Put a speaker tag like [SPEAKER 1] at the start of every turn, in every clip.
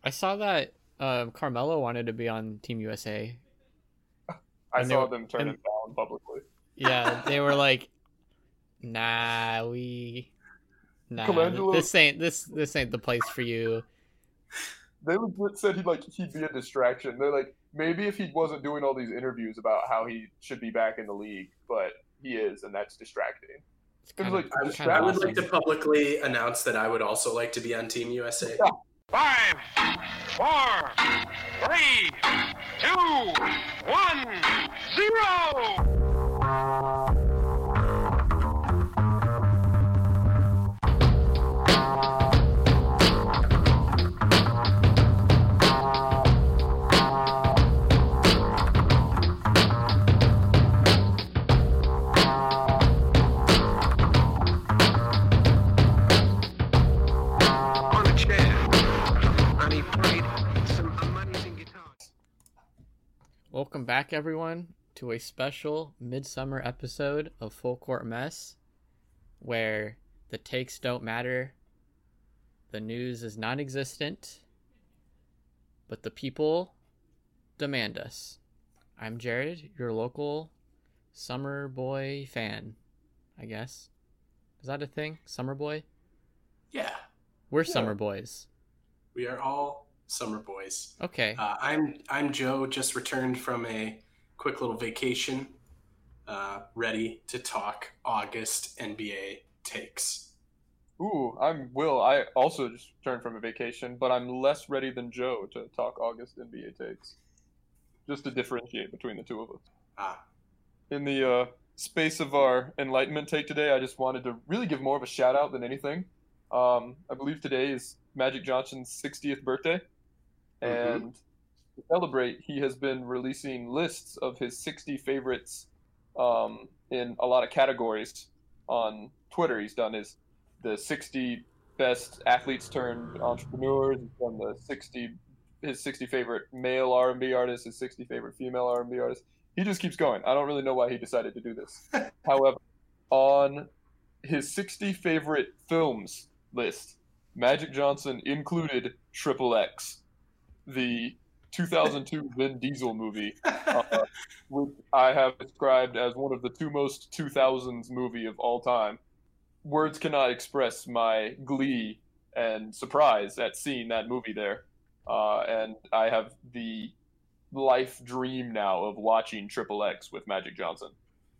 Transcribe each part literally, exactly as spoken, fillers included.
[SPEAKER 1] I saw that um, Carmelo wanted to be on Team U S A.
[SPEAKER 2] I
[SPEAKER 1] And they
[SPEAKER 2] saw
[SPEAKER 1] were-
[SPEAKER 2] them turn
[SPEAKER 1] and-
[SPEAKER 2] it down publicly.
[SPEAKER 1] Yeah, they were like, "Nah, we, nah,
[SPEAKER 2] Colangelo-
[SPEAKER 1] this ain't this this ain't the place for you."
[SPEAKER 2] They legit said he'd like he'd be a distraction. They're like, maybe if he wasn't doing all these interviews about how he should be back in the league, but he is, and that's distracting.
[SPEAKER 1] It's
[SPEAKER 2] It was
[SPEAKER 1] kind
[SPEAKER 2] like
[SPEAKER 1] of,
[SPEAKER 3] I,
[SPEAKER 1] it's
[SPEAKER 2] kind
[SPEAKER 1] kind
[SPEAKER 3] I
[SPEAKER 1] of
[SPEAKER 3] would
[SPEAKER 1] awesome.
[SPEAKER 3] like to publicly announce that I would also like to be on Team U S A.
[SPEAKER 2] Yeah.
[SPEAKER 4] Five, four, three, two, one, zero. On a chair, and he played some amazing guitars.
[SPEAKER 1] Welcome back, everyone, to a special midsummer episode of Full Court Mess, where the takes don't matter, the news is non-existent, but the people demand us. I'm Jared, your local summer boy fan, I guess. Is that a thing? Summer boy?
[SPEAKER 3] Yeah,
[SPEAKER 1] We're
[SPEAKER 2] Yeah.
[SPEAKER 1] summer boys.
[SPEAKER 3] we are all summer boys.
[SPEAKER 1] Okay.
[SPEAKER 3] Uh, I'm I'm Joe, just returned from a quick little vacation, uh, ready to talk August N B A takes.
[SPEAKER 2] Ooh, I'm Will. I also just returned from a vacation, but I'm less ready than Joe to talk August N B A takes. Just to differentiate between the two of us.
[SPEAKER 3] Ah,
[SPEAKER 2] In the uh, space of our enlightenment take today, I just wanted to really give more of a shout out than anything. Um, I believe today is Magic Johnson's sixtieth birthday, and to celebrate, he has been releasing lists of his sixty favorites um, in a lot of categories on Twitter. He's done his the sixty best athletes turned entrepreneurs. He's done the sixty his sixty favorite male R and B artists, his sixty favorite female R and B artists. He just keeps going. I don't really know why he decided to do this. However, on his sixty favorite films list, Magic Johnson included Triple X, the two thousand two Vin Diesel movie, uh, which I have described as one of the two most two thousands movie of all time. Words cannot express my glee and surprise at seeing that movie there. Uh, and I have the life dream now of watching Triple X with Magic Johnson.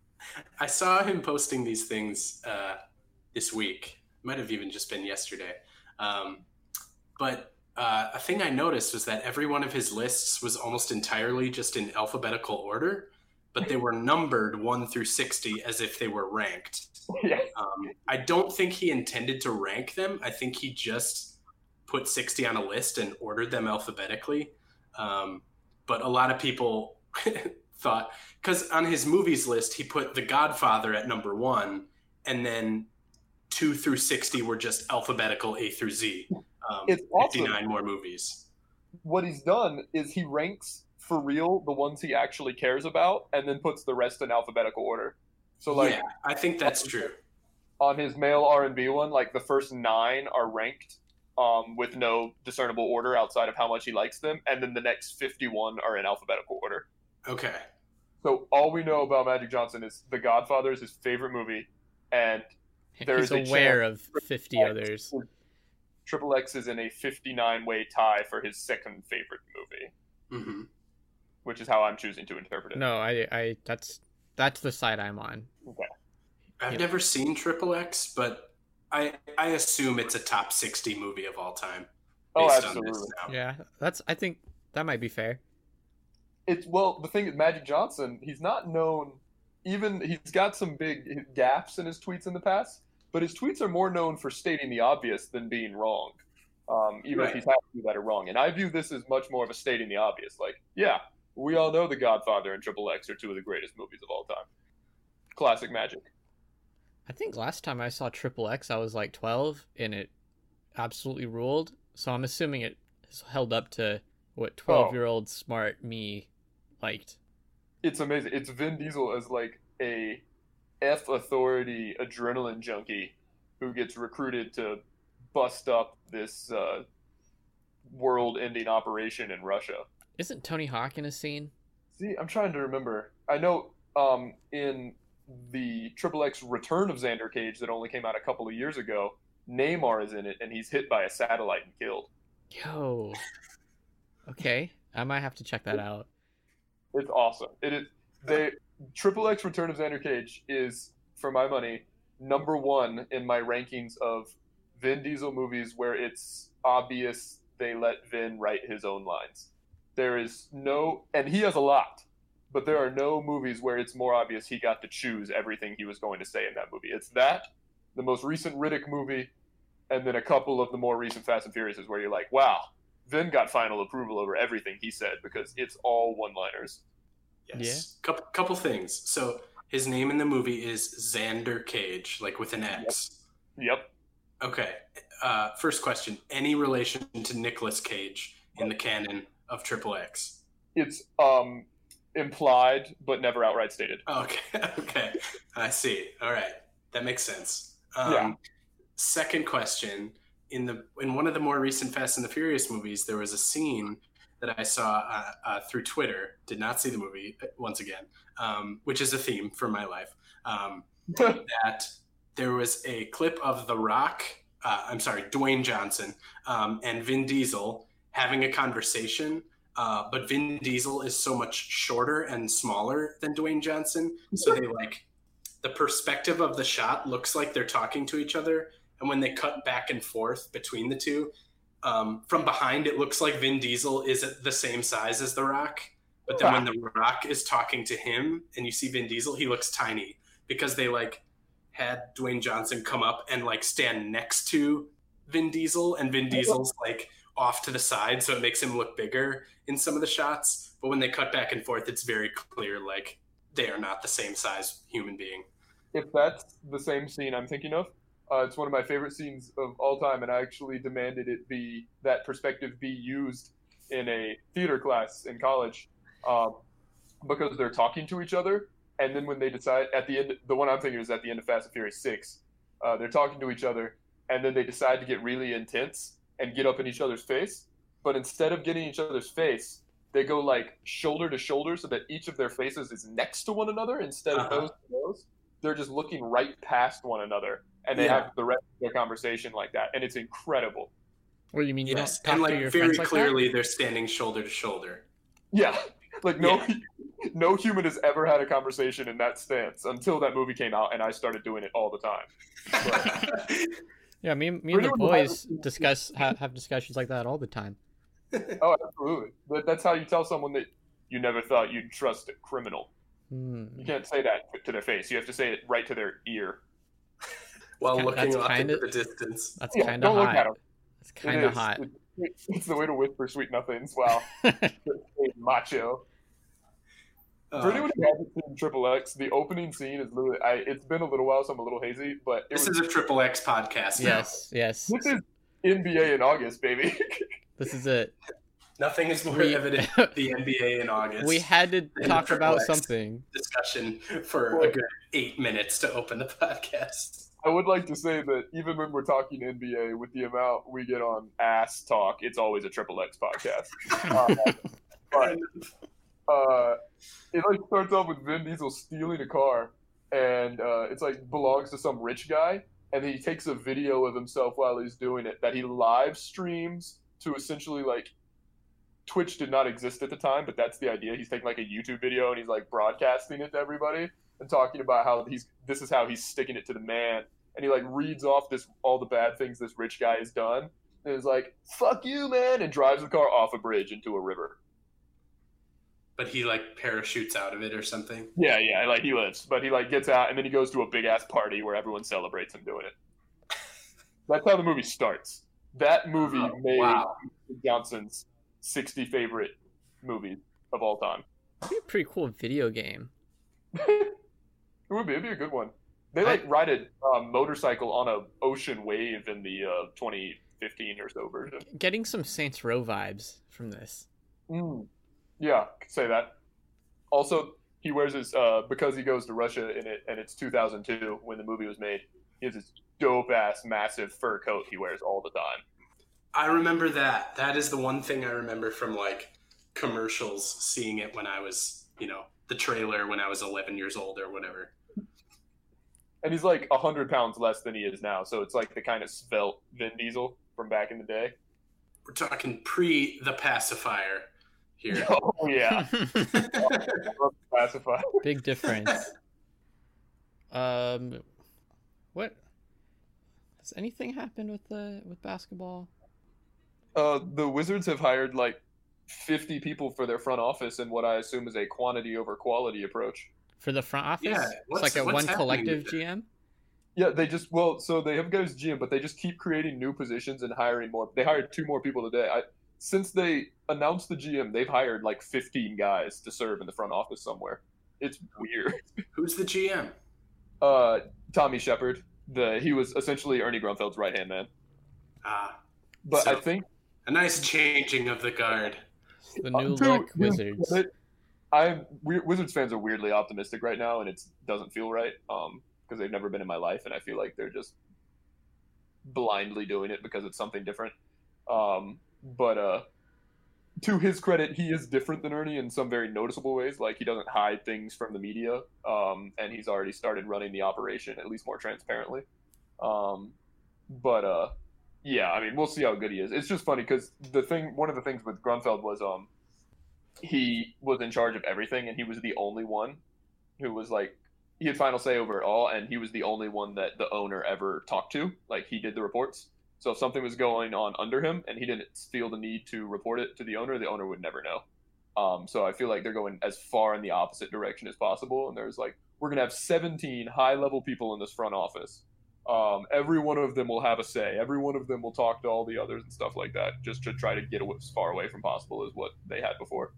[SPEAKER 3] I saw him posting these things uh, this week. Might have even just been yesterday. Um, but uh, a thing I noticed was that every one of his lists was almost entirely just in alphabetical order, but they were numbered one through sixty as if they were ranked.
[SPEAKER 2] Yeah.
[SPEAKER 3] Um, I don't think he intended to rank them. I think he just put sixty on a list and ordered them alphabetically. Um, but a lot of people thought, because on his movies list, he put The Godfather at number one, and then two through sixty were just alphabetical A through Z. Um,
[SPEAKER 2] It's awesome.
[SPEAKER 3] fifty-nine more movies.
[SPEAKER 2] What he's done is he ranks for real the ones he actually cares about and then puts the rest in alphabetical order. So like
[SPEAKER 3] yeah, I think that's true.
[SPEAKER 2] on his male R and B one, like the first nine are ranked um, with no discernible order outside of how much he likes them, and then the next fifty-one are in alphabetical order.
[SPEAKER 3] Okay.
[SPEAKER 2] So all we know about Magic Johnson is The Godfather is his favorite movie, and there
[SPEAKER 1] He's
[SPEAKER 2] is a
[SPEAKER 1] aware
[SPEAKER 2] chance
[SPEAKER 1] of fifty others.
[SPEAKER 2] Triple X is in a fifty-nine way tie for his second favorite movie,
[SPEAKER 3] hmm
[SPEAKER 2] which is how I'm choosing to interpret it.
[SPEAKER 1] No, I, I, that's that's the side I'm on.
[SPEAKER 2] Okay.
[SPEAKER 3] I've
[SPEAKER 1] Yeah.
[SPEAKER 3] never seen Triple X, but I I assume it's a top sixty movie of all time.
[SPEAKER 2] Oh,
[SPEAKER 3] based on
[SPEAKER 2] absolutely.
[SPEAKER 3] this now.
[SPEAKER 1] Yeah, that's. I think that might be fair.
[SPEAKER 2] It's well, the thing is, Magic Johnson, he's not known. Even he's got some big gaps in his tweets in the past, but his tweets are more known for stating the obvious than being wrong. Um, even
[SPEAKER 3] Right.
[SPEAKER 2] if he's happy that are wrong, and I view this as much more of a stating the obvious. Like, yeah, we all know The Godfather and Triple X are two of the greatest movies of all time. Classic Magic.
[SPEAKER 1] I think last time I saw Triple X, I was like twelve, and it absolutely ruled. So I'm assuming it has held up to what twelve-year-old smart me liked.
[SPEAKER 2] It's amazing. It's Vin Diesel as like a F authority adrenaline junkie who gets recruited to bust up this uh, world-ending operation in Russia.
[SPEAKER 1] Isn't Tony Hawk in a scene?
[SPEAKER 2] See, I'm trying to remember. I know um, in the Triple X Return of Xander Cage that only came out a couple of years ago, Neymar is in it, and he's hit by a satellite and killed.
[SPEAKER 1] Yo. Okay, I might have to check that out.
[SPEAKER 2] It's awesome. It is. They Triple X Return of Xander Cage is, for my money, number one in my rankings of Vin Diesel movies where it's obvious they let Vin write his own lines. There is no, and he has a lot, but there are no movies where it's more obvious he got to choose everything he was going to say in that movie. It's that, the most recent Riddick movie, and then a couple of the more recent Fast and Furiouses where you're like, wow, Vin got final approval over everything he said because it's all one-liners.
[SPEAKER 3] Yes.
[SPEAKER 1] Yeah.
[SPEAKER 3] Couple couple things. So his name in the movie is Xander Cage, like with an X.
[SPEAKER 2] Yep.
[SPEAKER 3] Okay. Uh, first question: any relation to Nicolas Cage in the canon of Triple X?
[SPEAKER 2] It's um implied but never outright stated.
[SPEAKER 3] Okay. Okay. I see. All right. That makes sense. Um,
[SPEAKER 2] Yeah.
[SPEAKER 3] Second question: in the in one of the more recent Fast and the Furious movies, there was a scene that I saw uh, uh, through Twitter. Did not see the movie once again, um, which is a theme for my life. Um, that there was a clip of The Rock. Uh, I'm sorry, Dwayne Johnson um, and Vin Diesel having a conversation. Uh, but Vin Diesel is so much shorter and smaller than Dwayne Johnson, so they like the perspective of the shot looks like they're talking to each other, and when they cut back and forth between the two, um, from behind it looks like Vin Diesel is at the same size as The Rock, but then when The Rock is talking to him and you see Vin Diesel, he looks tiny because they like had Dwayne Johnson come up and like stand next to Vin Diesel, and Vin Diesel's like off to the side, so it makes him look bigger in some of the shots. But when they cut back and forth, it's very clear like they are not the same size human being.
[SPEAKER 2] If that's the same scene I'm thinking of, uh, it's one of my favorite scenes of all time, and I actually demanded it be that perspective be used in a theater class in college, um, because they're talking to each other, and then when they decide at the end, the one I'm thinking is at the end of Fast and Furious six, uh, they're talking to each other, and then they decide to get really intense and get up in each other's face, but instead of getting each other's face, they go like shoulder to shoulder so that each of their faces is next to one another instead of
[SPEAKER 3] Uh-huh.
[SPEAKER 2] nose to nose. They're just looking right past one another, and they
[SPEAKER 3] Yeah.
[SPEAKER 2] have the rest of their conversation like that, and it's incredible.
[SPEAKER 1] What do you mean you
[SPEAKER 3] Yes,
[SPEAKER 1] don't talk
[SPEAKER 3] and
[SPEAKER 1] to
[SPEAKER 3] like
[SPEAKER 1] your
[SPEAKER 3] very
[SPEAKER 1] friends like
[SPEAKER 3] clearly they're standing shoulder to shoulder.
[SPEAKER 2] Yeah, like no,
[SPEAKER 3] Yeah.
[SPEAKER 2] no human has ever had a conversation in that stance until that movie came out, and I started doing it all the time. But,
[SPEAKER 1] that? Yeah, me, me
[SPEAKER 2] For
[SPEAKER 1] and the
[SPEAKER 2] anyone who hasn't
[SPEAKER 1] boys
[SPEAKER 2] seen-
[SPEAKER 1] discuss ha, have discussions like that all the time.
[SPEAKER 2] oh, absolutely. But that's how you tell someone that you never thought you'd trust a criminal.
[SPEAKER 1] Hmm.
[SPEAKER 2] You can't say that to their face. You have to say it right to their ear.
[SPEAKER 3] While
[SPEAKER 1] That's
[SPEAKER 3] looking off
[SPEAKER 1] kinda-
[SPEAKER 3] into the distance.
[SPEAKER 1] That's
[SPEAKER 2] Yeah,
[SPEAKER 1] kind of
[SPEAKER 2] don't look at
[SPEAKER 1] hot.
[SPEAKER 2] 'em.
[SPEAKER 1] It's
[SPEAKER 2] It
[SPEAKER 1] kind of
[SPEAKER 2] is.
[SPEAKER 1] hot.
[SPEAKER 2] It- it's the way to whisper sweet nothings while staying macho.
[SPEAKER 3] Uh,
[SPEAKER 2] For anyone who hasn't seen Triple X, the opening scene is literally. I, it's been a little while, so I'm a little hazy. But it
[SPEAKER 3] this
[SPEAKER 2] was,
[SPEAKER 3] is a Triple X podcast now.
[SPEAKER 1] Yes, yes.
[SPEAKER 2] this is N B A in August, baby.
[SPEAKER 1] This is it.
[SPEAKER 3] Nothing is more
[SPEAKER 1] We-
[SPEAKER 3] evident than the N B A in August.
[SPEAKER 1] We had to
[SPEAKER 3] And
[SPEAKER 1] talk
[SPEAKER 3] Triple
[SPEAKER 1] about
[SPEAKER 3] X.
[SPEAKER 1] something.
[SPEAKER 3] discussion for a good eight minutes to open the podcast.
[SPEAKER 2] I would like to say that even when we're talking N B A, with the amount we get on ass talk, it's always a Triple X podcast. Uh, but uh, it like starts off with Vin Diesel stealing a car, and uh, it's like belongs to some rich guy, and he takes a video of himself while he's doing it that he live streams to essentially like Twitch did not exist at the time, but that's the idea. He's taking like a YouTube video and he's like broadcasting it to everybody and talking about how he's this is how he's sticking it to the man, and he like reads off this all the bad things this rich guy has done, and is like "fuck you, man," and drives the car off a bridge into a river.
[SPEAKER 3] But he like parachutes out of it or something.
[SPEAKER 2] Yeah, yeah, like he lives, but he like gets out and then he goes to a big ass party where everyone celebrates him doing it. That's how the movie starts. That movie
[SPEAKER 3] Oh,
[SPEAKER 2] made
[SPEAKER 3] wow.
[SPEAKER 2] Johnson's sixty favorite movies of all time.
[SPEAKER 1] It'd be a pretty cool video game.
[SPEAKER 2] It would be. It'd be a good one. They like ride a uh, motorcycle on a ocean wave in the uh, twenty fifteen or so version.
[SPEAKER 1] Getting some Saints Row vibes from this.
[SPEAKER 2] Mm. Yeah, could say that. Also, he wears his uh, because he goes to Russia in it, and it's two thousand two when the movie was made. He has this dope ass massive fur coat he wears all the time.
[SPEAKER 3] I remember that. That is the one thing I remember from like commercials, seeing it when I was, you know, the trailer when I was eleven years old or whatever.
[SPEAKER 2] And he's like one hundred pounds less than he is now, so it's like the kind of svelte Vin Diesel from back in the day.
[SPEAKER 3] We're talking pre the pacifier here.
[SPEAKER 2] Oh, yeah. Pacifier.
[SPEAKER 1] Big difference. Um, what has anything happened with the with basketball?
[SPEAKER 2] Uh, the Wizards have hired like fifty people for their front office in what I assume is a quantity over quality approach.
[SPEAKER 1] For the front office?
[SPEAKER 3] Yeah,
[SPEAKER 1] It's
[SPEAKER 3] what's-
[SPEAKER 1] like a
[SPEAKER 3] what's
[SPEAKER 1] one
[SPEAKER 3] happening
[SPEAKER 1] collective
[SPEAKER 3] with it?
[SPEAKER 1] G M?
[SPEAKER 2] Yeah, they just well, so they have guys G M, but they just keep creating new positions and hiring more. They hired two more people today. I, since they announced the G M, they've hired like fifteen guys to serve in the front office somewhere. It's weird.
[SPEAKER 3] Who's the G M?
[SPEAKER 2] Uh, Tommy Shepard, the he was essentially Ernie Grunfeld's right hand man.
[SPEAKER 3] Ah,
[SPEAKER 2] But
[SPEAKER 3] So-
[SPEAKER 2] I think
[SPEAKER 3] a nice changing of the guard.
[SPEAKER 1] The new
[SPEAKER 2] to
[SPEAKER 1] look
[SPEAKER 2] his
[SPEAKER 1] Wizards.
[SPEAKER 2] credit, I'm we, Wizards fans are weirdly optimistic right now, and it doesn't feel right. Um, because they've never been in my life, and I feel like they're just blindly doing it because it's something different. Um, but uh, to his credit, he is different than Ernie in some very noticeable ways. Like he doesn't hide things from the media, um, and he's already started running the operation at least more transparently. Um, but uh, yeah, I mean, we'll see how good he is. It's just funny because the thing, one of the things with Grunfeld was um, he was in charge of everything, and he was the only one who was like he had final say over it all, and he was the only one that the owner ever talked to. Like he did the reports. So if something was going on under him and he didn't feel the need to report it to the owner, the owner would never know. Um, so I feel like they're going as far in the opposite direction as possible. And there's like, we're going to have seventeen high level people in this front office. Um, every one of them will have a say. Every one of them will talk to all the others and stuff like that, just to try to get as far away from possible as what they had before.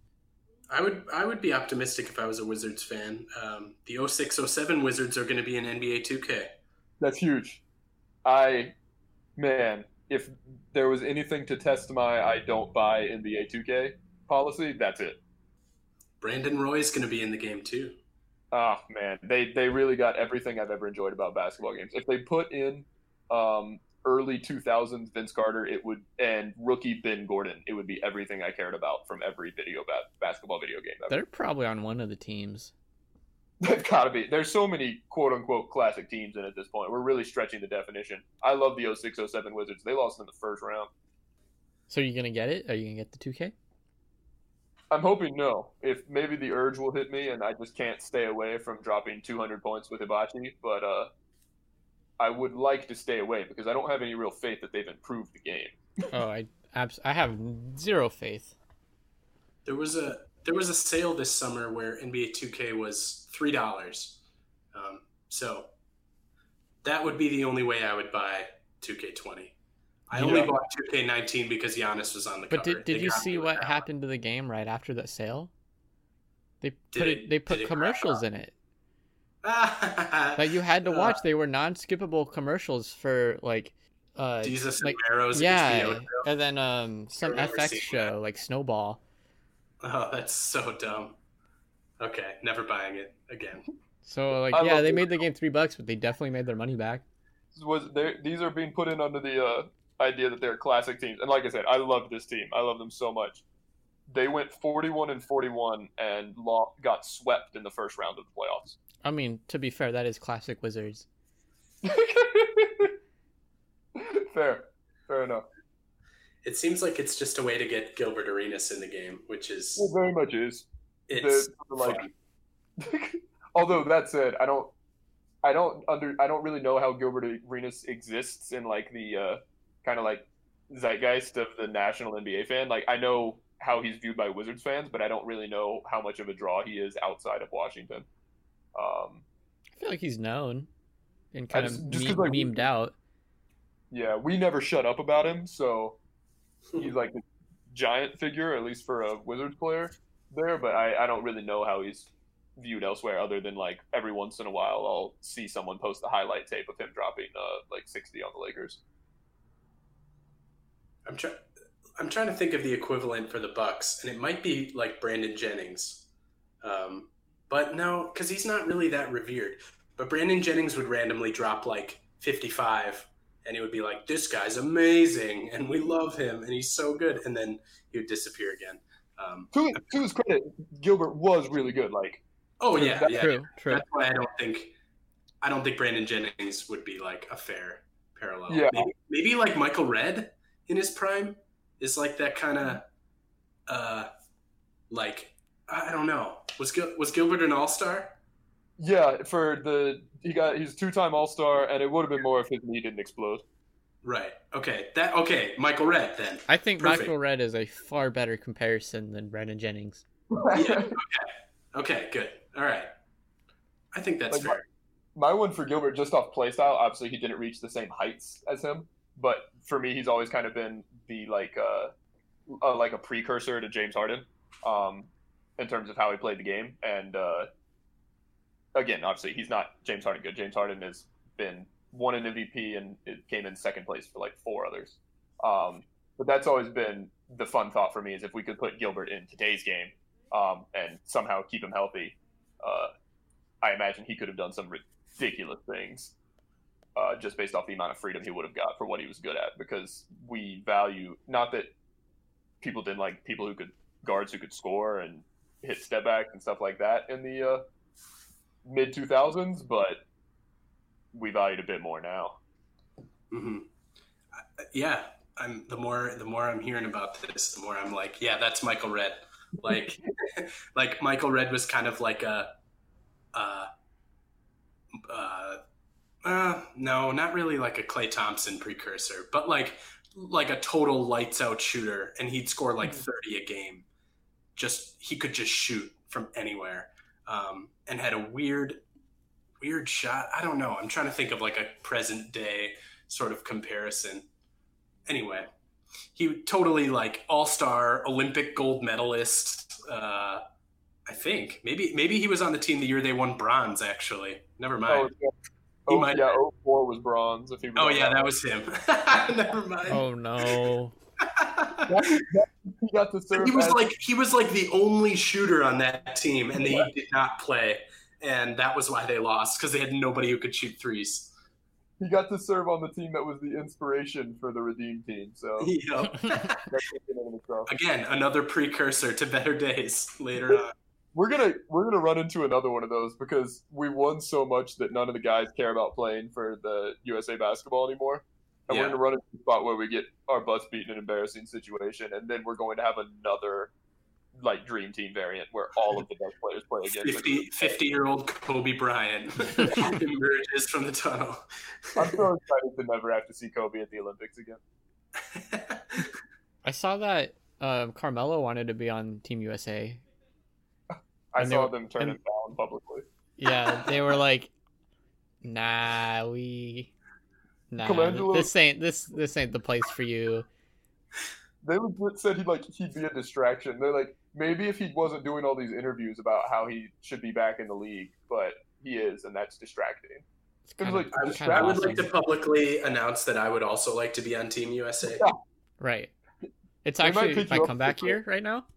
[SPEAKER 3] I would I would be optimistic if I was a Wizards fan. Um, the oh six oh seven Wizards are going to be in N B A two K.
[SPEAKER 2] That's huge. I, man, if there was anything to test my I don't buy N B A two K policy, that's it.
[SPEAKER 3] Brandon Roy's going to be in the game too.
[SPEAKER 2] Oh man, they they really got everything I've ever enjoyed about basketball games. If they put in um, early two thousands Vince Carter, it would and rookie Ben Gordon, it would be everything I cared about from every video ba- basketball video game ever.
[SPEAKER 1] They're probably on one of the teams.
[SPEAKER 2] They've got to be. There's so many quote unquote classic teams in at this point. We're really stretching the definition. I love the oh six oh seven Wizards. They lost in the first round.
[SPEAKER 1] So are you gonna get it? Are you gonna get the two K?
[SPEAKER 2] I'm hoping no. If maybe the urge will hit me and I just can't stay away from dropping two hundred points with Hibachi, but uh, I would like to stay away because I don't have any real faith that they've improved the game.
[SPEAKER 1] Oh, I abs- I have zero faith.
[SPEAKER 3] There was a there was a sale this summer where N B A two K was three dollars. Um, so that would be the only way I would buy two K twenty. I
[SPEAKER 2] Yeah.
[SPEAKER 3] only bought two K nineteen because Giannis was on the
[SPEAKER 1] But
[SPEAKER 3] cover.
[SPEAKER 1] did, did
[SPEAKER 3] They
[SPEAKER 1] you
[SPEAKER 3] got
[SPEAKER 1] see
[SPEAKER 3] me with
[SPEAKER 1] what
[SPEAKER 3] that
[SPEAKER 1] happened to the game right after that sale? They
[SPEAKER 3] Did
[SPEAKER 1] put
[SPEAKER 3] it-
[SPEAKER 1] it, they put
[SPEAKER 3] did it
[SPEAKER 1] commercials
[SPEAKER 3] crack
[SPEAKER 1] in it
[SPEAKER 3] one.
[SPEAKER 1] that you had to
[SPEAKER 3] Uh,
[SPEAKER 1] watch. They were non-skippable commercials for like uh
[SPEAKER 3] Jesus
[SPEAKER 1] like
[SPEAKER 3] and Marrow's H B O
[SPEAKER 1] yeah,
[SPEAKER 3] show.
[SPEAKER 1] and then um some
[SPEAKER 3] remember
[SPEAKER 1] F X
[SPEAKER 3] seeing
[SPEAKER 1] show like Snowball.
[SPEAKER 3] Oh, that's so dumb. Okay, never buying it again.
[SPEAKER 1] So like
[SPEAKER 2] I
[SPEAKER 1] yeah,
[SPEAKER 2] love
[SPEAKER 1] they
[SPEAKER 2] the-
[SPEAKER 1] made the game three bucks, but they definitely made their money back.
[SPEAKER 2] Was there? These are being put in under the uh, idea that they're classic teams, and like I said, I love this team. I love them so much. They went forty-one and forty-one and lo- got swept in the first round of the playoffs.
[SPEAKER 1] I mean, to be fair, that is classic Wizards.
[SPEAKER 2] Fair, fair enough.
[SPEAKER 3] It seems like it's just a way to get Gilbert Arenas in the game, which is
[SPEAKER 2] It very much is.
[SPEAKER 3] it's
[SPEAKER 2] the- like-
[SPEAKER 3] fun.
[SPEAKER 2] Although that said, I don't, I don't under, I don't really know how Gilbert Arenas exists in like the uh, kind of like zeitgeist of the national N B A fan. Like I know how he's viewed by Wizards fans, but I don't really know how much of a draw he is outside of Washington. Um,
[SPEAKER 1] I feel like he's known and kind
[SPEAKER 2] just-
[SPEAKER 1] of
[SPEAKER 2] just
[SPEAKER 1] me-
[SPEAKER 2] 'cause, like,
[SPEAKER 1] memed out.
[SPEAKER 2] yeah, we never shut up about him, so he's like a giant figure, at least for a Wizards player there. But I, I don't really know how he's viewed elsewhere, other than like every once in a while I'll see someone post a highlight tape of him dropping uh, like sixty on the Lakers.
[SPEAKER 3] I'm trying. I'm trying to think of the equivalent for the Bucks, and it might be like Brandon Jennings, um, but no, because he's not really that revered. But Brandon Jennings would randomly drop like fifty-five and he would be like, "This guy's amazing, and we love him, and he's so good," and then he would disappear again. Um,
[SPEAKER 2] To, to his credit, Gilbert was really good. Like,
[SPEAKER 3] oh yeah, yeah,
[SPEAKER 1] True, true.
[SPEAKER 3] That's why I don't think I don't think Brandon Jennings would be like a fair parallel.
[SPEAKER 2] Yeah.
[SPEAKER 3] Maybe, maybe like Michael Redd in his prime is like that kind of uh like I don't know. Was Gil- was Gilbert an all-star?
[SPEAKER 2] yeah, for the he got he's two-time All-Star, and it would have been more if his knee didn't explode.
[SPEAKER 3] Right. Okay. That okay, Michael Redd then.
[SPEAKER 1] I think
[SPEAKER 3] Perfect.
[SPEAKER 1] Michael Redd is a far better comparison than Brandon Jennings.
[SPEAKER 3] Yeah. Okay. Okay, good. All right. I think that's
[SPEAKER 2] Like,
[SPEAKER 3] fair.
[SPEAKER 2] My one for Gilbert, just off play style, obviously he didn't reach the same heights as him, but for me, he's always kind of been the like uh, uh like a precursor to James Harden, um, in terms of how he played the game. And uh, again, obviously, he's not James Harden good. James Harden has been won an M V P and it came in second place for like four others. Um, but that's always been the fun thought for me is if we could put Gilbert in today's game um, and somehow keep him healthy. Uh, I imagine he could have done some ridiculous things uh, just based off the amount of freedom he would have got for what he was good at, because we value, not that people didn't like people who could, guards who could score and hit step backs and stuff like that in the uh, mid two thousands, but we valued a bit more now.
[SPEAKER 3] Mm-hmm. Yeah, I'm the more the more I'm hearing about this, the more I'm like, yeah, that's Michael Redd. Like, like Michael Redd was kind of like a, uh, uh, uh, no, not really like a Klay Thompson precursor, but like like a total lights out shooter, and he'd score like thirty a game. Just he could just shoot from anywhere, um, and had a weird. Weird shot. I don't know. I'm trying to think of like a present day sort of comparison. Anyway, he totally like all-star, Olympic gold medalist. Uh, I think maybe maybe he was on the team the year they won bronze. Actually, never mind.
[SPEAKER 2] Oh, yeah.
[SPEAKER 3] He
[SPEAKER 2] Oh,
[SPEAKER 3] might-
[SPEAKER 2] yeah, oh four was bronze. If he was
[SPEAKER 3] Oh
[SPEAKER 2] on
[SPEAKER 3] yeah, that
[SPEAKER 2] one.
[SPEAKER 3] was him. Never mind.
[SPEAKER 1] Oh no.
[SPEAKER 2] He got to serve
[SPEAKER 3] He was
[SPEAKER 2] as-
[SPEAKER 3] like he was like the only shooter on that team, and they did not play, and that was why they lost because they had nobody who could shoot threes.
[SPEAKER 2] he got to serve on the team that was the inspiration for the Redeem team. So
[SPEAKER 3] Yep.
[SPEAKER 2] that's in and of itself.
[SPEAKER 3] Again, another precursor to better days later on.
[SPEAKER 2] We're gonna we're gonna run into another one of those because we won so much that none of the guys care about playing for the U S A basketball anymore. And
[SPEAKER 3] Yeah.
[SPEAKER 2] we're gonna run into a spot where we get our butts beaten in an embarrassing situation, and then we're going to have another like dream team variant where all of the best players play against.
[SPEAKER 3] fifty, fifty-year-old Kobe Bryant emerges from the tunnel.
[SPEAKER 2] I'm so excited to never have to see Kobe at the Olympics again.
[SPEAKER 1] I saw that um, Carmelo wanted to be on Team U S A.
[SPEAKER 2] I
[SPEAKER 1] And they
[SPEAKER 2] saw
[SPEAKER 1] were-
[SPEAKER 2] them turn
[SPEAKER 1] and-
[SPEAKER 2] it down publicly.
[SPEAKER 1] Yeah, they were like, "Nah, we, nah,
[SPEAKER 2] Colangelo-
[SPEAKER 1] this ain't this this ain't the place for you."
[SPEAKER 2] They legit said he'd like he'd be a distraction. They're like, maybe if he wasn't doing all these interviews about how he should be back in the league, but he is, and that's distracting.
[SPEAKER 1] It's
[SPEAKER 2] It was
[SPEAKER 1] kind
[SPEAKER 2] like-
[SPEAKER 1] of,
[SPEAKER 3] I,
[SPEAKER 2] Just
[SPEAKER 1] kind
[SPEAKER 3] I
[SPEAKER 1] of
[SPEAKER 3] would
[SPEAKER 1] awesome.
[SPEAKER 3] like to publicly announce that I would also like to be on Team U S A.
[SPEAKER 2] Yeah.
[SPEAKER 1] Right. It's
[SPEAKER 2] They might
[SPEAKER 1] actually
[SPEAKER 2] pick
[SPEAKER 1] my
[SPEAKER 2] you up
[SPEAKER 1] comeback
[SPEAKER 2] for-
[SPEAKER 1] year right now.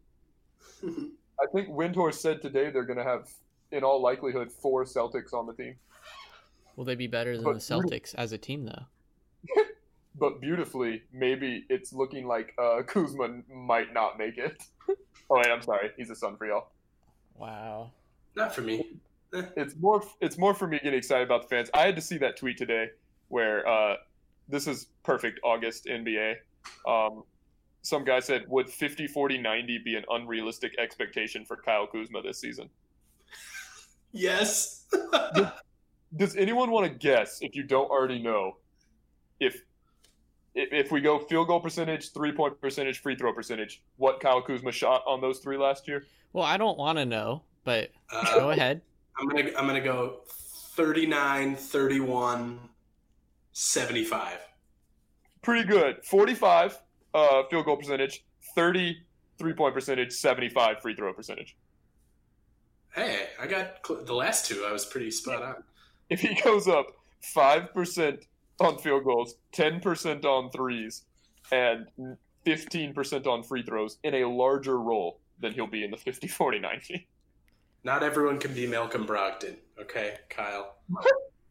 [SPEAKER 2] I think Windhorst said today they're going to have, in all likelihood, four Celtics on the team.
[SPEAKER 1] Will they be better than
[SPEAKER 2] But
[SPEAKER 1] the Celtics as a team, though?
[SPEAKER 2] But beautifully, maybe it's looking like uh, Kuzma might not make it. Oh wait, I'm sorry. He's a son for y'all.
[SPEAKER 1] Wow.
[SPEAKER 3] Not for me.
[SPEAKER 2] It's more. It's more for me getting excited about the fans. I had to see that tweet today, where uh, this is perfect August N B A. Um, some guy said, "Would fifty, forty, ninety be an unrealistic expectation for Kyle Kuzma this season?"
[SPEAKER 3] Yes.
[SPEAKER 2] Does anyone want to guess, if you don't already know, if if if we go field goal percentage, three point percentage, free throw percentage, what Kyle Kuzma shot on those three last year?
[SPEAKER 1] Well, I don't want to know, but
[SPEAKER 3] Uh,
[SPEAKER 1] go ahead.
[SPEAKER 3] I'm gonna I'm gonna go thirty-nine, thirty-one, seventy-five.
[SPEAKER 2] Pretty good. forty-five uh, field goal percentage, thirty three point percentage, seventy-five free throw percentage.
[SPEAKER 3] Hey, I got cl- the last two. I was pretty spot on.
[SPEAKER 2] If he goes up five percent on field goals, ten percent on threes, and fifteen percent on free throws in a larger role, then he'll be in the fifty, forty, ninety.
[SPEAKER 3] Not everyone can be Malcolm Brogdon. Okay, Kyle.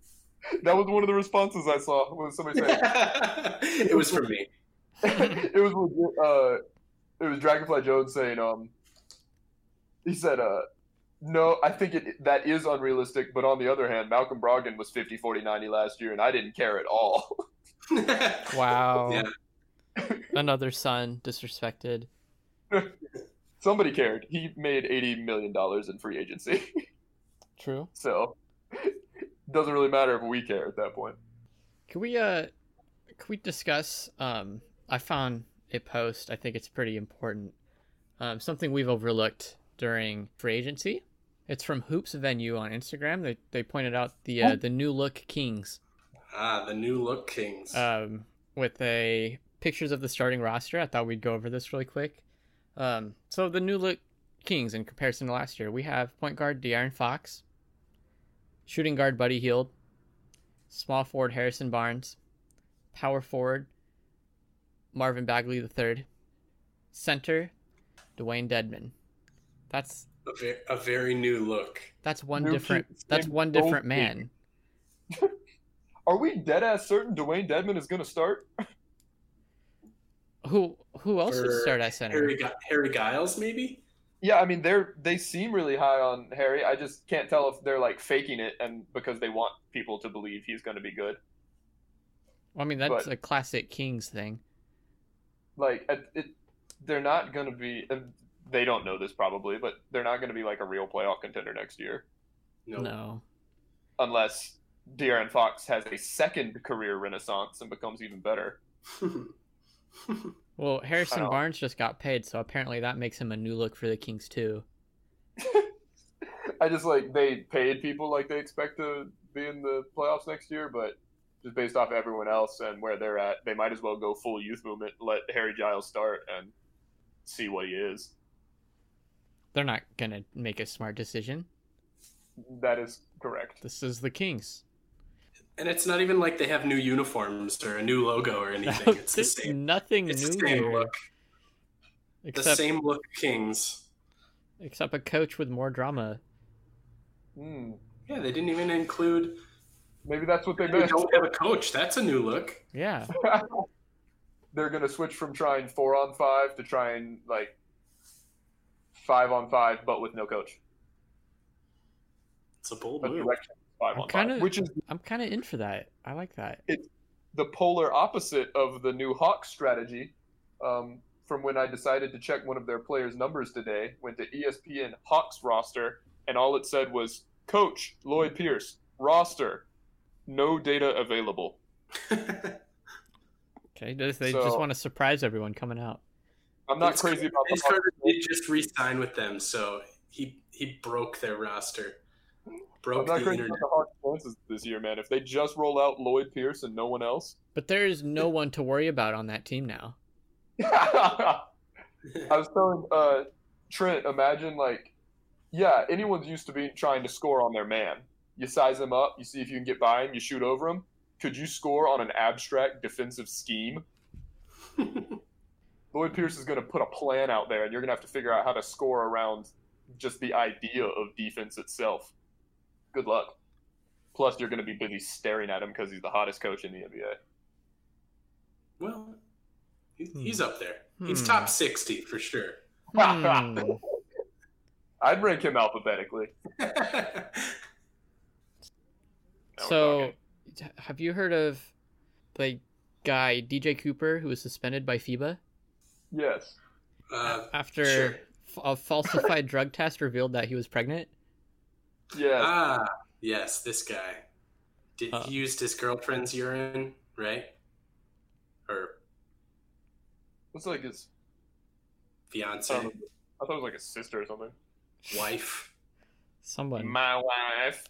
[SPEAKER 2] That was one of the responses I saw when somebody said
[SPEAKER 3] It was from me.
[SPEAKER 2] it was legit, uh, it was Dragonfly Jones saying um he said uh no, I think it that is unrealistic, but on the other hand, Malcolm Brogdon was fifty, forty, ninety last year, and I didn't care at all.
[SPEAKER 1] Wow.
[SPEAKER 3] Yeah.
[SPEAKER 1] Another son disrespected.
[SPEAKER 2] Somebody cared. He made eighty million dollars in free agency.
[SPEAKER 1] True.
[SPEAKER 2] So doesn't really matter if we care at that point.
[SPEAKER 1] Can we uh can we discuss um I found a post, I think it's pretty important. Um something we've overlooked during free agency. It's from Hoops Venue on Instagram. They they pointed out the uh, the new look Kings.
[SPEAKER 3] Ah, the new look Kings.
[SPEAKER 1] Um with a pictures of the starting roster. I thought we'd go over this really quick. Um so the new look Kings in comparison to last year. We have point guard De'Aaron Fox, shooting guard Buddy Hield, small forward Harrison Barnes, power forward Marvin Bagley the third, center Dwayne Dedman. That's
[SPEAKER 3] a, ve- a very new look.
[SPEAKER 1] that's one
[SPEAKER 2] New
[SPEAKER 1] different
[SPEAKER 2] Kings,
[SPEAKER 1] that's
[SPEAKER 2] same
[SPEAKER 1] one
[SPEAKER 2] old
[SPEAKER 1] different
[SPEAKER 2] King.
[SPEAKER 1] man.
[SPEAKER 2] Are we dead ass certain Dwayne Dedman is going to start?
[SPEAKER 1] Who who else would
[SPEAKER 3] For
[SPEAKER 1] start at center?
[SPEAKER 3] Harry, Gu- Harry Giles, maybe?
[SPEAKER 2] Yeah, I mean they're they seem really high on Harry. I just can't tell if they're like faking it and because they want people to believe he's going to be good.
[SPEAKER 1] Well, I mean that's
[SPEAKER 2] but-
[SPEAKER 1] a classic Kings thing.
[SPEAKER 2] Like it, it they're not going to be. And they don't know this probably, but they're not going to be like a real playoff contender next year
[SPEAKER 3] No.
[SPEAKER 1] No.
[SPEAKER 2] unless De'Aaron Fox has a second career renaissance and becomes even better.
[SPEAKER 1] Well, Harrison
[SPEAKER 2] I don't-
[SPEAKER 1] Barnes just got paid, so apparently that makes him a new look for the Kings too.
[SPEAKER 2] I just like they paid people like they expect to be in the playoffs next year, but just based off everyone else and where they're at, they might as well go full youth movement, let Harry Giles start and see what he is.
[SPEAKER 1] They're not gonna make a smart decision.
[SPEAKER 2] That is correct.
[SPEAKER 1] This is the Kings.
[SPEAKER 3] And it's not even like they have new uniforms or a new logo or anything. It's the
[SPEAKER 1] There's
[SPEAKER 3] same.
[SPEAKER 1] nothing
[SPEAKER 3] It's
[SPEAKER 1] new
[SPEAKER 3] the same
[SPEAKER 1] here,
[SPEAKER 3] look. The
[SPEAKER 1] except
[SPEAKER 3] same look Kings.
[SPEAKER 1] except a coach with more drama.
[SPEAKER 2] Hmm.
[SPEAKER 3] Yeah, they didn't even include.
[SPEAKER 2] Maybe that's what they
[SPEAKER 3] They
[SPEAKER 2] meant.
[SPEAKER 3] don't have a coach. That's a new look.
[SPEAKER 1] Yeah.
[SPEAKER 2] They're gonna switch from trying four on five to trying like five on five, but with no coach.
[SPEAKER 3] It's a bold
[SPEAKER 2] A
[SPEAKER 3] move.
[SPEAKER 2] direction five
[SPEAKER 1] I'm
[SPEAKER 2] on
[SPEAKER 1] kinda-
[SPEAKER 2] five, which is
[SPEAKER 1] I'm kind of in for that. I like that.
[SPEAKER 2] the polar opposite of the new Hawks strategy. Um, from when I decided to check one of their players' numbers today, went to E S P N Hawks roster, and all it said was Coach Lloyd Pierce roster, no data available.
[SPEAKER 1] Okay, they they
[SPEAKER 2] So-
[SPEAKER 1] just want to surprise everyone coming out.
[SPEAKER 2] I'm not
[SPEAKER 3] Vince
[SPEAKER 2] crazy about the
[SPEAKER 3] Vince
[SPEAKER 2] Hawks.
[SPEAKER 3] Carter did just re-sign with them, so he he broke their roster,
[SPEAKER 2] I'm
[SPEAKER 3] broke
[SPEAKER 2] not
[SPEAKER 3] the
[SPEAKER 2] crazy
[SPEAKER 3] internet.
[SPEAKER 2] about the Hawks' chances this year, man. If they just roll out Lloyd Pierce and no one else,
[SPEAKER 1] But there is no one to worry about on that team now.
[SPEAKER 2] I was telling uh, Trent, imagine like, yeah, anyone's used to be trying to score on their man. You size him up, you see if you can get by him, you shoot over him. Could you score on an abstract defensive scheme? Lloyd Pierce is going to put a plan out there, and you're going to have to figure out how to score around just the idea of defense itself. Good luck. Plus, you're going to be busy staring at him because he's the hottest coach in the N B A.
[SPEAKER 3] Well, he,
[SPEAKER 1] Hmm.
[SPEAKER 3] he's up there. He's
[SPEAKER 1] Hmm.
[SPEAKER 3] top sixty for sure.
[SPEAKER 1] Hmm.
[SPEAKER 2] I'd rank him alphabetically. Now we're
[SPEAKER 1] So,
[SPEAKER 2] talking.
[SPEAKER 1] have you heard of the guy D J Cooper who was suspended by FIBA
[SPEAKER 2] Yes.
[SPEAKER 3] uh,
[SPEAKER 1] after
[SPEAKER 3] Sure.
[SPEAKER 1] f- a falsified drug test revealed that he was pregnant?
[SPEAKER 2] Yes.
[SPEAKER 3] ah, yes, this guy. Did
[SPEAKER 1] Uh.
[SPEAKER 3] he used his girlfriend's urine, right? Or
[SPEAKER 2] Looks like his.
[SPEAKER 3] fiance,
[SPEAKER 2] I, don't know. I thought it was like his sister or something.
[SPEAKER 3] wife.
[SPEAKER 1] Someone.
[SPEAKER 2] My wife.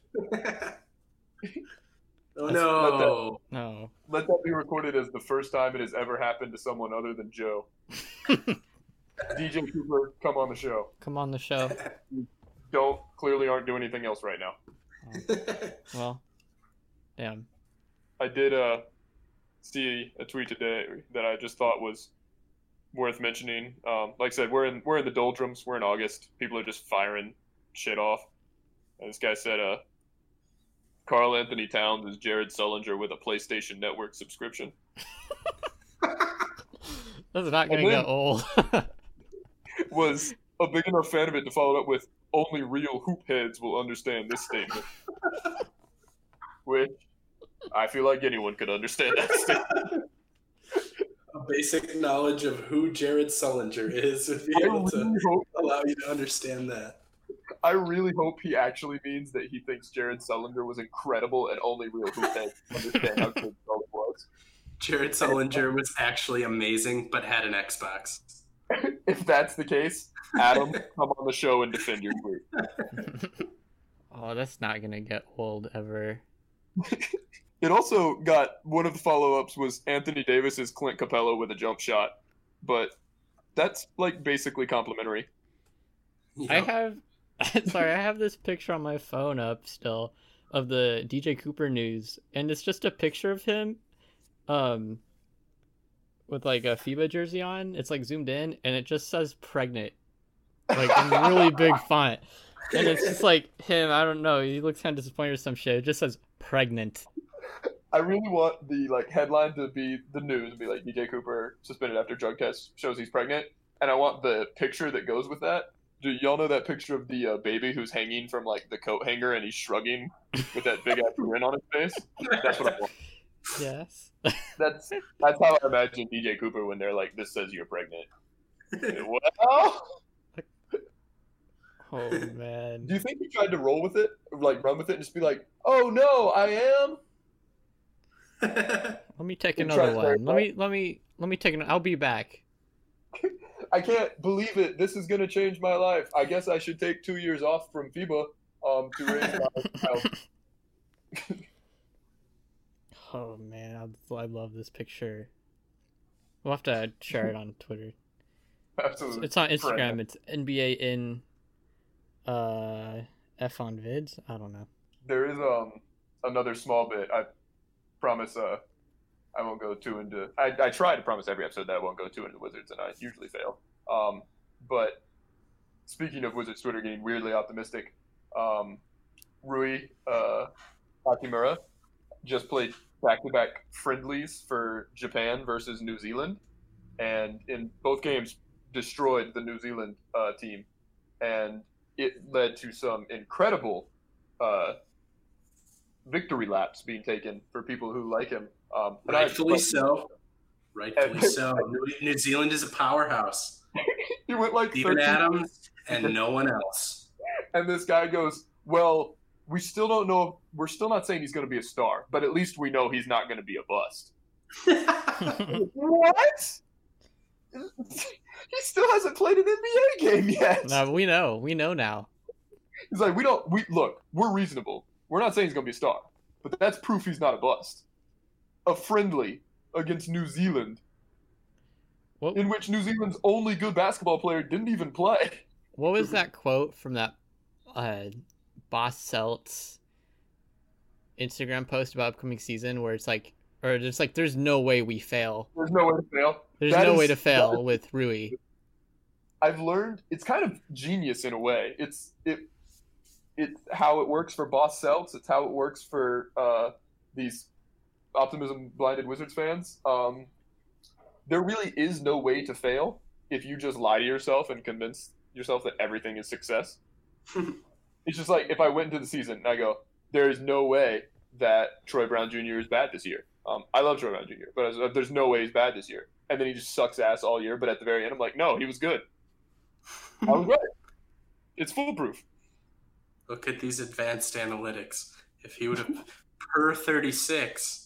[SPEAKER 3] Oh
[SPEAKER 2] That's-
[SPEAKER 3] no!
[SPEAKER 1] No.
[SPEAKER 2] Let that be recorded as the first time it has ever happened to someone other than Joe. D J Cooper, come on the show.
[SPEAKER 1] Come on the show.
[SPEAKER 2] Don't clearly aren't doing anything else right now.
[SPEAKER 1] Well, damn.
[SPEAKER 2] I did uh see a tweet today that I just thought was worth mentioning. Um, like I said, we're in we're in the doldrums. We're in August. People are just firing shit off. And this guy said, uh, Carl Anthony Towns is Jared Sullinger with a PlayStation Network subscription.
[SPEAKER 1] That's not gonna
[SPEAKER 2] And then-
[SPEAKER 1] get old.
[SPEAKER 2] Was a big enough fan of it to follow it up with only real hoop heads will understand this statement. Which I feel like anyone could understand that statement.
[SPEAKER 3] A basic knowledge of who Jared Sullinger is would be
[SPEAKER 2] I
[SPEAKER 3] able to
[SPEAKER 2] really, hope,
[SPEAKER 3] allow you to understand that.
[SPEAKER 2] I really hope he actually means that he thinks Jared Sullinger was incredible and only real hoop heads understand how good Sullinger was.
[SPEAKER 3] Jared Sullinger was actually amazing, but had an Xbox.
[SPEAKER 2] If that's the case, Adam, come on the show and defend your tweet.
[SPEAKER 1] Oh, that's not gonna get old ever.
[SPEAKER 2] It also got one of the follow-ups was Anthony Davis's Clint Capella with a jump shot, but that's like basically complimentary.
[SPEAKER 1] I
[SPEAKER 3] Yep.
[SPEAKER 1] have, sorry, I have this picture on my phone up still of the D J Cooper news, and it's just a picture of him, um, with like a FIBA jersey on. It's like zoomed in, and it just says "pregnant," like in really big font, and it's just like him. I don't know. He looks kind of disappointed or some shit. It just says "pregnant."
[SPEAKER 2] I really want the like headline to be the news and be like D J Cooper suspended after drug test shows he's pregnant, and I want the picture that goes with that. Do y'all know that picture of the uh, baby who's hanging from like the coat hanger and he's shrugging with that big ass grin on his face? That's what I want.
[SPEAKER 1] Yes.
[SPEAKER 2] That's that's how I imagine D J Cooper when they're like, "This says you're pregnant." Well,
[SPEAKER 1] Oh man.
[SPEAKER 2] do you think he tried to roll with it, like run with it, and just be like, "Oh no, I am"?
[SPEAKER 1] Let me take
[SPEAKER 2] He
[SPEAKER 1] another
[SPEAKER 2] tries very
[SPEAKER 1] one. Let me let me let me take an. I'll be back.
[SPEAKER 2] I can't believe it. This is gonna change my life. I guess I should take two years off from FIBA um, to raise my child.
[SPEAKER 1] Oh man, I, I love this picture. We'll have to share it on Twitter.
[SPEAKER 2] Absolutely.
[SPEAKER 1] It's on Instagram.
[SPEAKER 2] Pregnant.
[SPEAKER 1] It's N B A in uh F on vids. I don't know.
[SPEAKER 2] There is um another small bit. I promise. Uh, I won't go too into. I I try to promise every episode that I won't go too into Wizards, and I usually fail. Um, but speaking of Wizards Twitter getting weirdly optimistic, um, Rui uh, Hachimura just played back-to-back friendlies for Japan versus New Zealand, and in both games destroyed the New Zealand uh, team, and it led to some incredible uh, victory laps being taken for people who like him. Um, and I-
[SPEAKER 3] Rightfully so. Rightfully so. New, New Zealand is a powerhouse.
[SPEAKER 2] He went like
[SPEAKER 3] Steven
[SPEAKER 2] thirteen,
[SPEAKER 3] Adams and no one else.
[SPEAKER 2] and this guy goes, "Well, we still don't know. We're still not saying he's going to be a star, but at least we know he's not going to be a bust." What? He still hasn't played an N B A game yet.
[SPEAKER 1] No, we know. We know now.
[SPEAKER 2] He's like, we don't. We look. We're reasonable. We're not saying he's going to be a star, but that's proof he's not a bust. A friendly against New Zealand,
[SPEAKER 1] What
[SPEAKER 2] in which New Zealand's only good basketball player didn't even play.
[SPEAKER 1] what was that quote from that uh Boss Celts Instagram post about upcoming season where it's like, or it's like, there's no way we fail.
[SPEAKER 2] There's no way to fail.
[SPEAKER 1] There's
[SPEAKER 2] That
[SPEAKER 1] no
[SPEAKER 2] is-
[SPEAKER 1] way to fail
[SPEAKER 2] that is-
[SPEAKER 1] with Rui.
[SPEAKER 2] I've learned it's kind of genius in a way. It's it it's how it works for Boss Celts. It's how it works for uh, these optimism blinded Wizards fans. Um, there really is no way to fail if you just lie to yourself and convince yourself that everything is success. It's just like if I went into the season and I go, there is no way that Troy Brown Junior is bad this year. Um, I love Troy Brown Junior, but I was like, there's no way he's bad this year. And then he just sucks ass all year. But at the very end, I'm like, no, he was good. I was right. It's foolproof.
[SPEAKER 3] Look at these advanced analytics. If he would have per thirty-six.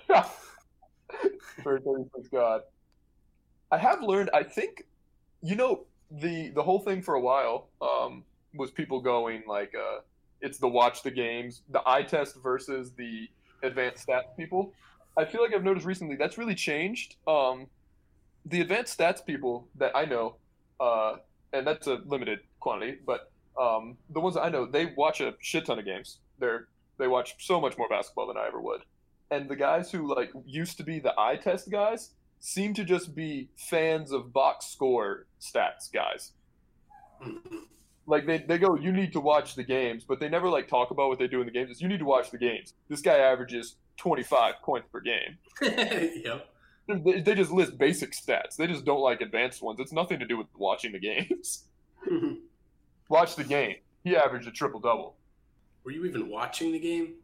[SPEAKER 2] For thirty-six God. I have learned, I think, you know, the the whole thing for a while um, was people going like, uh, it's the watch the games, the eye test versus the advanced stats people. I feel like I've noticed recently that's really changed. Um, the advanced stats people that I know, uh, and that's a limited quantity, but um, the ones that I know, they watch a shit ton of games. They're they watch so much more basketball than I ever would. And the guys who like used to be the eye test guys seem to just be fans of box score stats guys. Like they, they go, you need to watch the games, but they never like talk about what they do in the games. It's you need to watch the games. This guy averages twenty-five points per game.
[SPEAKER 3] Yep.
[SPEAKER 2] They, they just list basic stats. They just don't like advanced ones. It's nothing to do with watching the games. Watch the game. He averaged a triple double.
[SPEAKER 3] Were you even watching the game?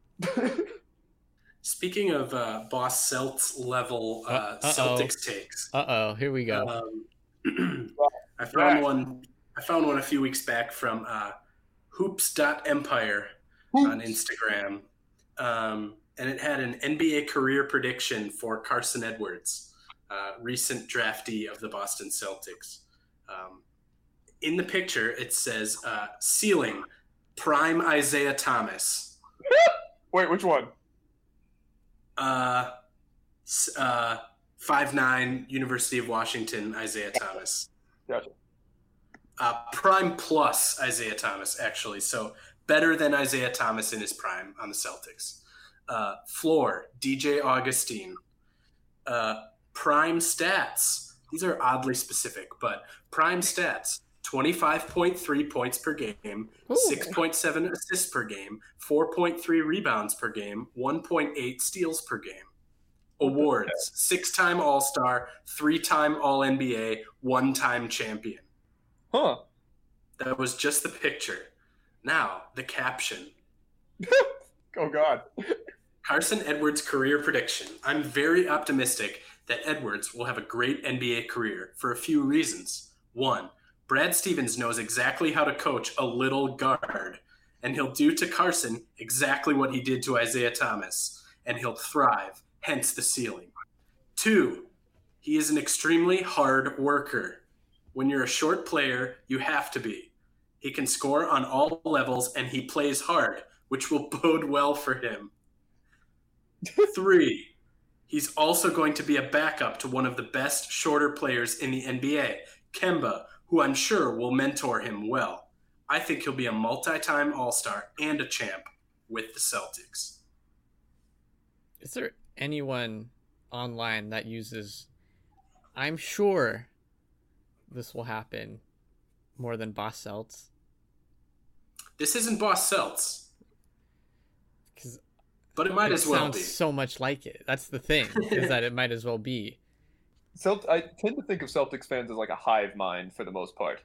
[SPEAKER 3] Speaking of uh, Boss Celts level uh,
[SPEAKER 1] Uh, uh-oh.
[SPEAKER 3] Celtics takes,
[SPEAKER 1] Uh oh, here we go.
[SPEAKER 3] um, I found one. I found one a few weeks back from uh, hoops.empire on Instagram, um, and it had an N B A career prediction for Carson Edwards, uh, recent draftee of the Boston Celtics. Um, in the picture, it says uh, ceiling prime Isaiah Thomas.
[SPEAKER 2] Wait, which one?
[SPEAKER 3] Uh, uh, five nine, University of Washington, Isaiah Thomas.
[SPEAKER 2] Gotcha.
[SPEAKER 3] Uh, prime plus Isaiah Thomas, actually. So better than Isaiah Thomas in his prime on the Celtics. Uh, floor, D J Augustine. Uh, prime stats. These are oddly specific, but prime stats. twenty-five point three points per game,
[SPEAKER 1] Ooh.
[SPEAKER 3] six point seven assists per game, four point three rebounds per game, one point eight steals per game. Awards, six-time All-Star, three-time All-N B A, one-time champion.
[SPEAKER 2] Huh.
[SPEAKER 3] That was just the picture. Now, the caption.
[SPEAKER 2] Oh, God.
[SPEAKER 3] Carson Edwards' career prediction. I'm very optimistic that Edwards will have a great N B A career for a few reasons. One, Brad Stevens knows exactly how to coach a little guard, and he'll do to Carson exactly what he did to Isaiah Thomas, and he'll thrive, hence the ceiling. Two, he is an extremely hard worker. When you're a short player, you have to be. He can score on all levels, and he plays hard, which will bode well for him. Three, he's also going to be a backup to one of the best shorter players in the N B A, Kemba, who I'm sure will mentor him well. I think he'll be a multi-time All-Star and a champ with the Celtics.
[SPEAKER 1] Is there anyone online that uses I'm sure this will happen more than Boss Celts?
[SPEAKER 3] This isn't Boss Celts,
[SPEAKER 1] Because
[SPEAKER 3] but it might
[SPEAKER 1] it
[SPEAKER 3] as well
[SPEAKER 1] sounds
[SPEAKER 3] be.
[SPEAKER 1] so much like it. That's the thing, is that it might as well be.
[SPEAKER 2] Celt- I tend to think of Celtics fans as like a hive mind for the most part.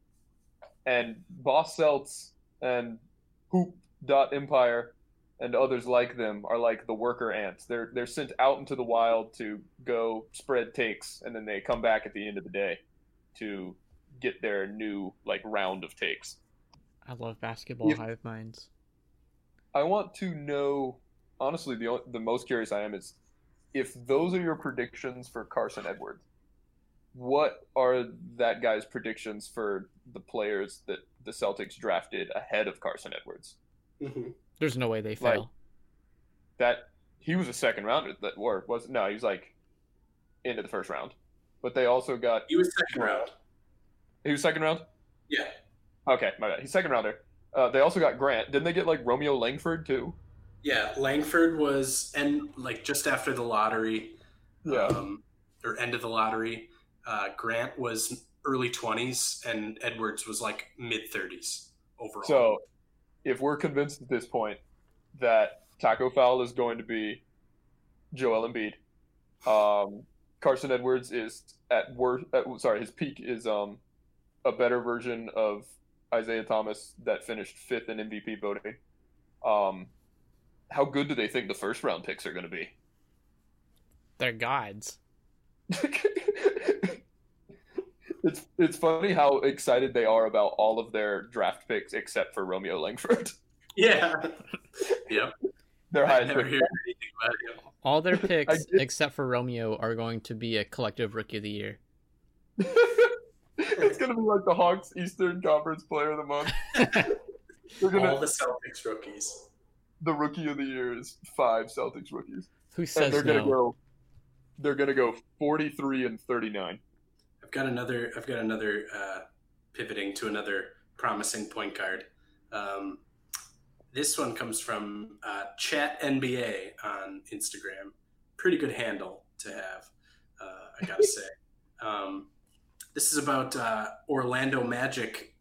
[SPEAKER 2] And Boss Celts and Hoop.Empire and others like them are like the worker ants. They're they're sent out into the wild to go spread takes, and then they come back at the end of the day to get their new like round of takes.
[SPEAKER 1] I love basketball
[SPEAKER 2] If-
[SPEAKER 1] hive minds.
[SPEAKER 2] I want to know, honestly, the o- the most curious I am is if those are your predictions for Carson Edwards, what are that guy's predictions for the players that the Celtics drafted ahead of Carson Edwards?
[SPEAKER 3] Mm-hmm.
[SPEAKER 1] There's no way they
[SPEAKER 2] Like-
[SPEAKER 1] fail.
[SPEAKER 2] That he was a second rounder that or was no, he was like into the first round. But they also got
[SPEAKER 3] He was second round.
[SPEAKER 2] he was second round?
[SPEAKER 3] Yeah.
[SPEAKER 2] Okay, my bad. He's second rounder. Uh, they also got Grant. Didn't they get like Romeo Langford too?
[SPEAKER 3] Yeah, Langford was and like just after the lottery,
[SPEAKER 2] Yeah.
[SPEAKER 3] um, or end of the lottery. Uh, Grant was early twenties, and Edwards was like mid thirties overall.
[SPEAKER 2] So, if we're convinced at this point that Taco Fall is going to be Joel Embiid, um, Carson Edwards is at worst. Sorry, his peak is um, a better version of Isaiah Thomas that finished fifth in M V P voting. Um, how good do they think the first round picks are going to be?
[SPEAKER 1] They're gods.
[SPEAKER 2] It's it's funny how excited they are about all of their draft picks except for Romeo Langford.
[SPEAKER 3] yeah, yep.
[SPEAKER 2] Their
[SPEAKER 3] I
[SPEAKER 2] highest
[SPEAKER 3] never
[SPEAKER 2] pick.
[SPEAKER 3] hear anything about him.
[SPEAKER 1] All their picks,
[SPEAKER 2] did-
[SPEAKER 1] except for Romeo, are going to be a collective rookie of the year.
[SPEAKER 2] It's gonna be like the Hawks Eastern Conference Player of the Month. They're gonna,
[SPEAKER 3] All the Celtics rookies.
[SPEAKER 2] the Rookie of the Year is five Celtics rookies,
[SPEAKER 1] Who
[SPEAKER 2] and
[SPEAKER 1] says
[SPEAKER 2] they're gonna
[SPEAKER 1] no?
[SPEAKER 2] go. They're gonna go forty-three and thirty-nine.
[SPEAKER 3] I've got another. I've got another uh, pivoting to another promising point guard. Um, this one comes from uh, Chat N B A on Instagram. Pretty good handle to have, uh, I gotta say. Um, this is about uh, Orlando Magic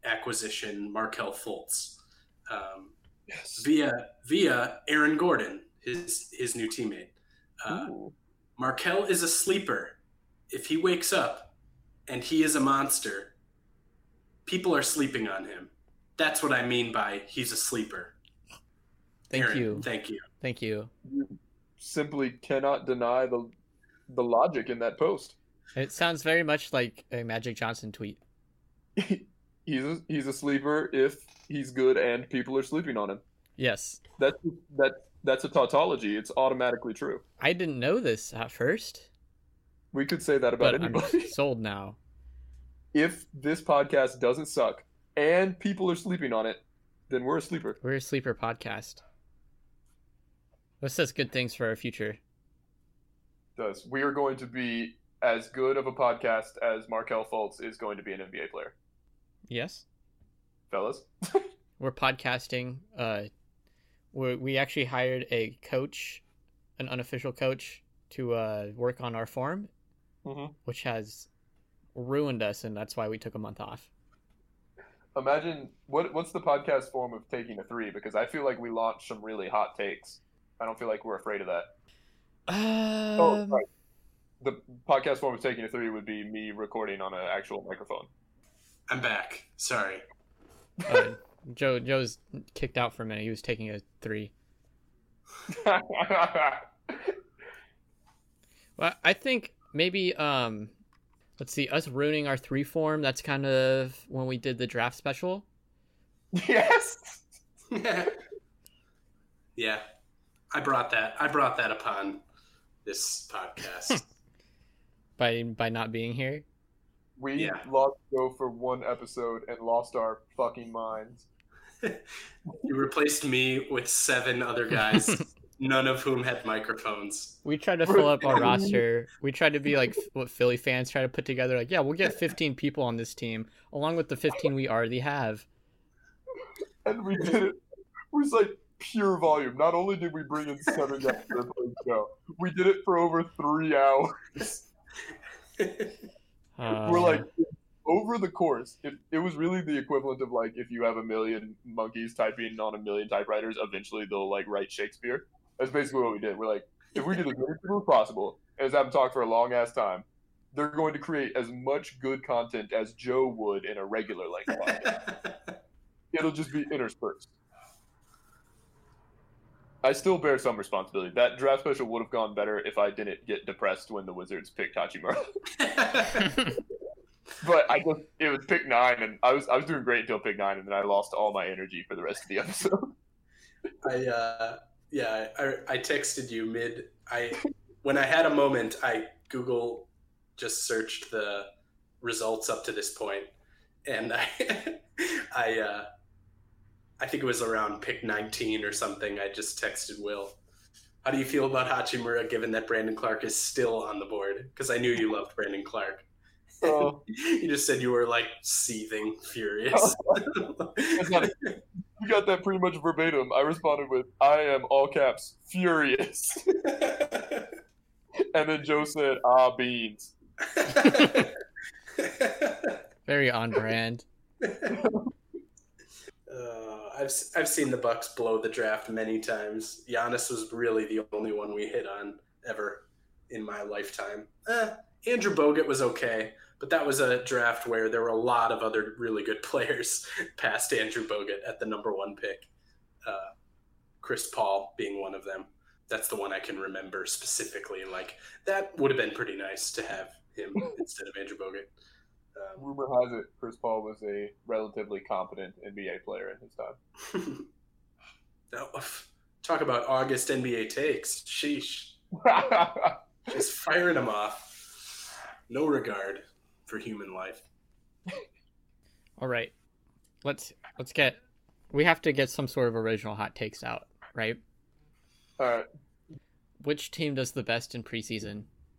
[SPEAKER 3] acquisition Markelle Fultz um,
[SPEAKER 2] Yes.
[SPEAKER 3] via via Aaron Gordon, his his new teammate. Uh,
[SPEAKER 2] Ooh.
[SPEAKER 3] Markelle is a sleeper. If he wakes up and he is a monster, people are sleeping on him. That's what I mean by he's a sleeper.
[SPEAKER 1] Thank
[SPEAKER 3] Aaron,
[SPEAKER 1] you.
[SPEAKER 3] Thank you.
[SPEAKER 1] Thank you.
[SPEAKER 2] You simply cannot deny the the logic in that post.
[SPEAKER 1] It sounds very much like a Magic Johnson tweet.
[SPEAKER 2] he's a, he's a sleeper if he's good and people are sleeping on him.
[SPEAKER 1] Yes.
[SPEAKER 2] That's that that's a tautology. It's automatically true.
[SPEAKER 1] I didn't know this at first,
[SPEAKER 2] We could say that about
[SPEAKER 1] but
[SPEAKER 2] anybody.
[SPEAKER 1] I'm sold now.
[SPEAKER 2] If this podcast doesn't suck and people are sleeping on it, then we're a sleeper.
[SPEAKER 1] We're a sleeper podcast. This says good things for our future.
[SPEAKER 2] Does we are going to be as good of a podcast as Markelle Fultz is going to be an N B A player,
[SPEAKER 1] Yes.
[SPEAKER 2] fellas.
[SPEAKER 1] We're podcasting. Uh, we we actually hired a coach, an unofficial coach, to uh, work on our form,
[SPEAKER 2] Mm-hmm.
[SPEAKER 1] which has ruined us, and that's why we took a month off.
[SPEAKER 2] Imagine what what's the podcast form of taking a three? Because I feel like we launched some really hot takes. I don't feel like we're afraid of that.
[SPEAKER 1] Um,
[SPEAKER 2] Oh, right. The podcast form of taking a three would be me recording on an actual microphone.
[SPEAKER 3] I'm back. Sorry.
[SPEAKER 1] uh, Joe Joe's kicked out for a minute. He was taking a three. Well, I think maybe um, let's see, us ruining our three form. That's kind of when we did the draft special.
[SPEAKER 2] Yes.
[SPEAKER 3] Yeah. I brought that. I brought that upon this podcast.
[SPEAKER 1] by by not being here.
[SPEAKER 2] We
[SPEAKER 3] Yeah.
[SPEAKER 2] lost Joe for one episode and lost our fucking minds.
[SPEAKER 3] You replaced me with seven other guys, none of whom had microphones.
[SPEAKER 1] We tried to fill up our roster. We tried to be like what Philly fans try to put together. Like, yeah, we'll get fifteen people on this team, along with the fifteen we already have.
[SPEAKER 2] And we did it. It was like pure volume. Not only did we bring in seven guys to replace Joe, we did it for over three hours.
[SPEAKER 1] Uh,
[SPEAKER 2] We're like, over the course, it, it was really the equivalent of like if you have a million monkeys typing on a million typewriters, eventually they'll like write Shakespeare. That's basically what we did. We're like, if we do as many people as possible and just have them talk for a long ass time, they're going to create as much good content as Joe would in a regular length podcast. It'll just be interspersed. I still bear some responsibility. That draft special would have gone better if I didn't get depressed when the Wizards picked Hachimura. But I just it was pick nine, and I was I was doing great until pick nine, and then I lost all my energy for the rest of the episode.
[SPEAKER 3] I uh, yeah, I, I texted you mid. I when I had a moment, I Google just searched the results up to this point, and I I uh, I think it was around pick nineteen or something. I just texted Will. How do you feel about Hachimura, given that Brandon Clark is still on the board? Because I knew you loved Brandon Clark.
[SPEAKER 2] Oh.
[SPEAKER 3] You just said you were like seething, furious.
[SPEAKER 2] That's not a- You got that pretty much verbatim. I responded with, "I am all caps furious," and then Joe said, "Ah, beans."
[SPEAKER 1] very on brand.
[SPEAKER 3] Uh, I've I've seen the Bucks blow the draft many times. Giannis was really the only one we hit on ever in my lifetime. Eh, Andrew Bogut was okay, but that was a draft where there were a lot of other really good players past Andrew Bogut at the number one pick. Uh, Chris Paul being one of them. That's the one I can remember specifically. Like, that would have been pretty nice to have him instead of Andrew Bogut. Um,
[SPEAKER 2] Rumor has it Chris Paul was a relatively competent N B A player in his time.
[SPEAKER 3] no, talk about August N B A takes. Sheesh. Just firing them off. No regard for human life.
[SPEAKER 1] All right, let's let's get. We have to get some sort of original hot takes out, right?
[SPEAKER 2] All right.
[SPEAKER 1] Which team does the best in preseason?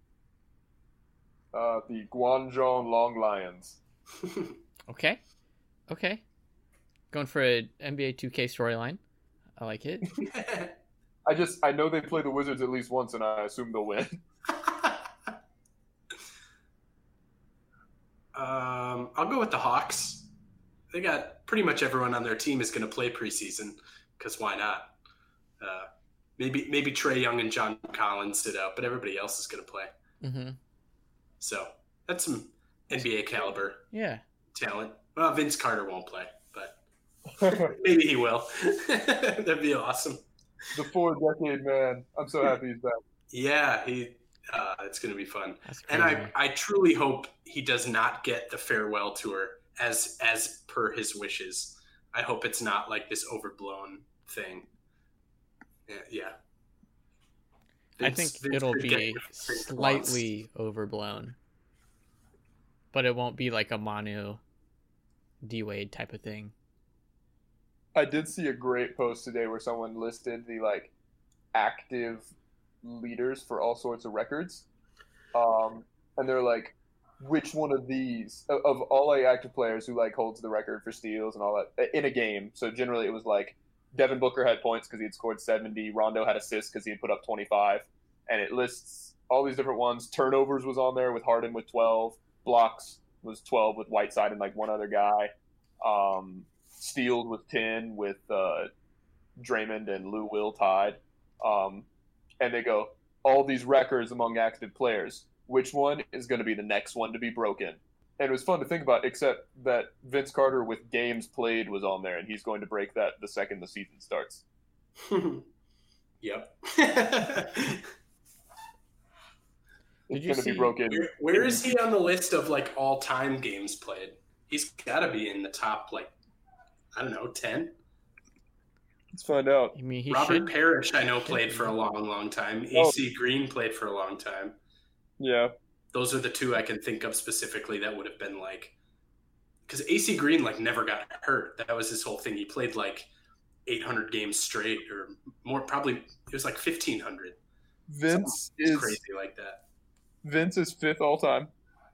[SPEAKER 2] Uh, the Guangzhou Long Lions.
[SPEAKER 1] Okay, okay. Going for an N B A two K storyline. I like it.
[SPEAKER 2] I just I know they play the Wizards at least once, and I assume they'll win.
[SPEAKER 3] um, I'll go with the Hawks. they got pretty much everyone on their team is going to play preseason because why not? Uh, maybe maybe Trae Young and John Collins sit out, but everybody else is going to play.
[SPEAKER 1] Mm-hmm.
[SPEAKER 3] So that's some N B A caliber
[SPEAKER 1] Yeah.
[SPEAKER 3] talent. Well, Vince Carter won't play, but maybe he will. That'd be awesome.
[SPEAKER 2] The four-decade man. I'm so happy he's back.
[SPEAKER 3] Yeah, he. Uh, it's going to be fun.
[SPEAKER 1] That's
[SPEAKER 3] And
[SPEAKER 1] crazy.
[SPEAKER 3] I, I truly hope he does not get the farewell tour as as per his wishes. I hope it's not like this overblown thing. Yeah. yeah.
[SPEAKER 1] I
[SPEAKER 3] Vince-
[SPEAKER 1] think
[SPEAKER 3] Vince
[SPEAKER 1] it'll
[SPEAKER 3] could
[SPEAKER 1] be
[SPEAKER 3] get everything he
[SPEAKER 1] slightly overblown, but it won't be like a Manu D Wade type of thing.
[SPEAKER 2] I did see a great post today where someone listed the like active leaders for all sorts of records, um, and they're like, which one of these of, of all like active players who like holds the record for steals and all that in a game? So generally, it was like Devin Booker had points because he had scored seventy. Rondo had assists because he had put up twenty-five, and it lists all these different ones. Turnovers was on there with Harden with twelve. Blocks was twelve with Whiteside and like one other guy. Um, steals with ten with uh, Draymond and Lou Will tied. Um, and they go, all these records among active players. Which one is going to be the next one to be broken? And it was fun to think about, except that Vince Carter with games played was on there, and he's going to break that the second the season starts.
[SPEAKER 3] Yep.
[SPEAKER 1] Did
[SPEAKER 2] It's
[SPEAKER 1] you
[SPEAKER 2] going to
[SPEAKER 1] see-
[SPEAKER 2] be broken.
[SPEAKER 3] Where, where is he on the list of like all time games played? He's got to be in the top like I don't know ten.
[SPEAKER 2] Let's find out.
[SPEAKER 1] I mean, he
[SPEAKER 3] Robert
[SPEAKER 1] should.
[SPEAKER 3] Parrish, I know, played for a long, long time.
[SPEAKER 2] Oh.
[SPEAKER 3] A C Green played for a long time.
[SPEAKER 2] Yeah.
[SPEAKER 3] Those are the two I can think of specifically that would have been like, because A C Green like never got hurt. That was his whole thing. He played like eight hundred games straight, or more. Probably it was like fifteen hundred.
[SPEAKER 2] Vince
[SPEAKER 3] It's
[SPEAKER 2] is
[SPEAKER 3] crazy like that.
[SPEAKER 2] Vince is fifth all time.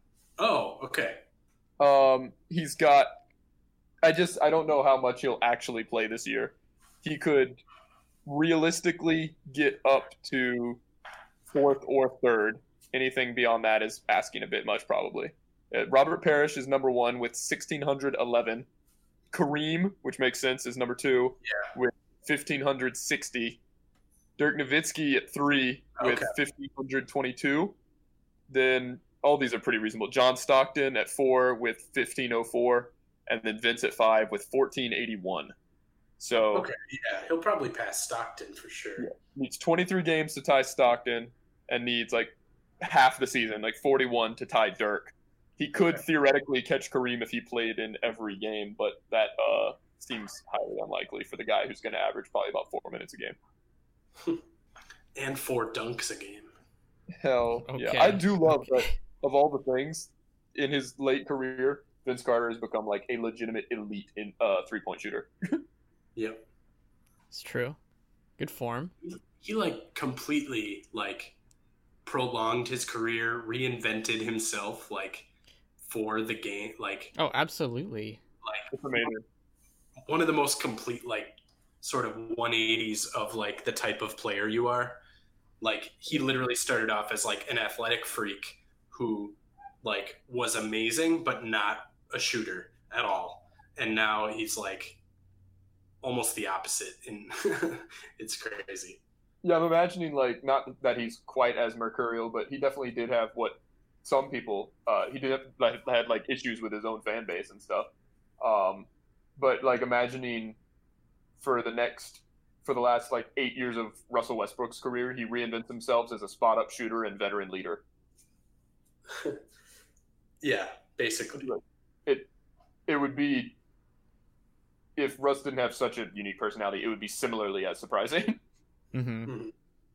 [SPEAKER 3] Oh, okay.
[SPEAKER 2] Um, he's got. I just I don't know how much he'll actually play this year. He could realistically get up to fourth or third. Anything beyond that is asking a bit much, probably. Uh, Robert Parrish is number one with sixteen eleven. Kareem, which makes sense, is number two
[SPEAKER 3] Yeah.
[SPEAKER 2] with fifteen sixty. Dirk Nowitzki at three with
[SPEAKER 3] Okay.
[SPEAKER 2] fifteen twenty-two. Then all these are pretty reasonable. John Stockton at four with fifteen oh four. And then Vince at five with fourteen eighty-one. So
[SPEAKER 3] Okay, yeah, he'll probably pass Stockton for sure.
[SPEAKER 2] Yeah. needs twenty-three games to tie Stockton and needs like half the season, like forty-one to tie Dirk. He could
[SPEAKER 3] Okay.
[SPEAKER 2] theoretically catch Kareem if he played in every game, but that uh, seems highly unlikely for the guy who's going to average probably about four minutes a game.
[SPEAKER 3] And four dunks a game.
[SPEAKER 2] Hell
[SPEAKER 1] Okay.
[SPEAKER 2] yeah. I do love
[SPEAKER 1] Okay.
[SPEAKER 2] that of all the things in his late career, Vince Carter has become like a legitimate elite in uh, three-point shooter.
[SPEAKER 3] Yep.
[SPEAKER 1] It's true. Good form.
[SPEAKER 3] He, he like completely like prolonged his career, reinvented himself like for the game, like
[SPEAKER 1] Oh, absolutely.
[SPEAKER 2] It's amazing.
[SPEAKER 3] one of the most complete like sort of one eighties of like the type of player you are. Like he literally started off as like an athletic freak who like was amazing but not a shooter at all, and now he's like almost the opposite, and it's crazy.
[SPEAKER 2] Yeah, I'm imagining like not that he's quite as mercurial, but he definitely did have what some people uh, he did have, like, had like issues with his own fan base and stuff. Um, but like imagining for the next for the last like eight years of Russell Westbrook's career, he reinvents himself as a spot up shooter and veteran leader.
[SPEAKER 3] Yeah, basically.
[SPEAKER 2] It it would be if Russ didn't have such a unique personality, it would be similarly as surprising.
[SPEAKER 1] Mm-hmm.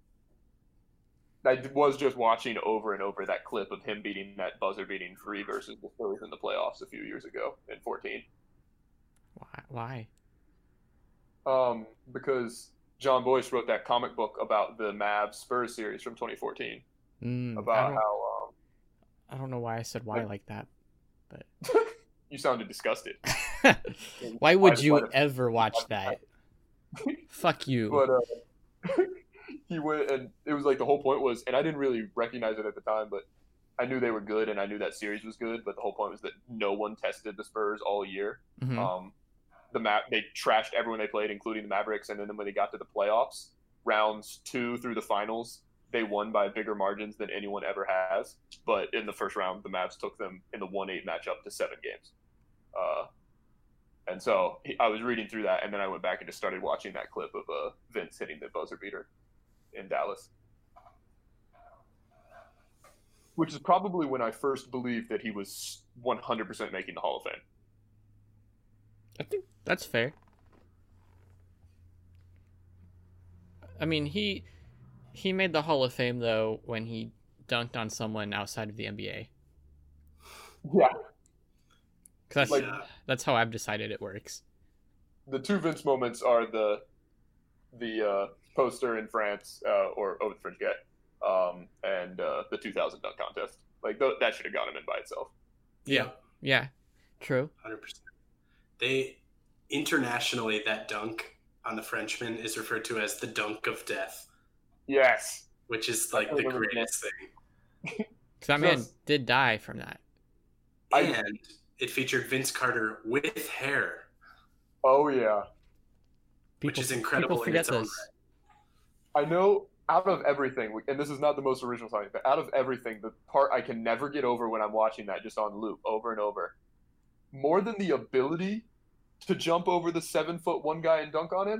[SPEAKER 2] I was just watching over and over that clip of him beating that buzzer-beating three versus the Spurs in the playoffs a few years ago in fourteen.
[SPEAKER 1] Why?
[SPEAKER 2] Why? Um, because John Boyce wrote that comic book about the Mavs Spurs series from twenty fourteen.
[SPEAKER 1] Mm, I,
[SPEAKER 2] About
[SPEAKER 1] don't,
[SPEAKER 2] how um,
[SPEAKER 1] I don't know why I said why like that.
[SPEAKER 2] you sounded disgusted.
[SPEAKER 1] Why would
[SPEAKER 2] Why-
[SPEAKER 1] you
[SPEAKER 2] why-
[SPEAKER 1] ever watch that? Fuck you.
[SPEAKER 2] But uh, he went, and it was like the whole point was, and I didn't really recognize it at the time, but I knew they were good, and I knew that series was good. But the whole point was that no one tested the Spurs all year.
[SPEAKER 1] Mhm.
[SPEAKER 2] Um, the map they trashed everyone they played, including the Mavericks. And then when they got to the playoffs, rounds two through the finals, they won by bigger margins than anyone ever has. But in the first round, the Mavs took them in the one eight matchup to seven games. Uh, and so I was reading through that, and then I went back and just started watching that clip of uh, Vince hitting the buzzer beater in Dallas. Which is probably when I first believed that he was one hundred percent making the Hall of Fame.
[SPEAKER 1] I think that's fair. I mean, he he made the Hall of Fame though when he dunked on someone outside of the N B A.
[SPEAKER 2] Yeah.
[SPEAKER 1] 'Cause that's
[SPEAKER 2] Like-
[SPEAKER 1] that's how I've decided it works.
[SPEAKER 2] The two Vince moments are the the uh, poster in France, uh, or over the French Gate, um, and uh, the two thousand dunk contest. Like, th- that should have got him in by itself.
[SPEAKER 1] Yeah. Yeah, true.
[SPEAKER 3] one hundred percent. They internationally, that dunk on the Frenchman is referred to as the dunk of death,
[SPEAKER 2] Yes.
[SPEAKER 3] which is like the greatest thing.
[SPEAKER 1] 'Cause that man
[SPEAKER 2] Just-
[SPEAKER 1] did die from that.
[SPEAKER 2] I-
[SPEAKER 3] And it featured Vince Carter with hair,
[SPEAKER 2] Oh, yeah.
[SPEAKER 3] which is incredible
[SPEAKER 1] People
[SPEAKER 3] in
[SPEAKER 1] forget
[SPEAKER 3] its own
[SPEAKER 1] this.
[SPEAKER 2] I know out of everything, and this is not the most original something, but out of everything, the part I can never get over when I'm watching that just on loop over and over, more than the ability to jump over the seven foot one guy and dunk on him,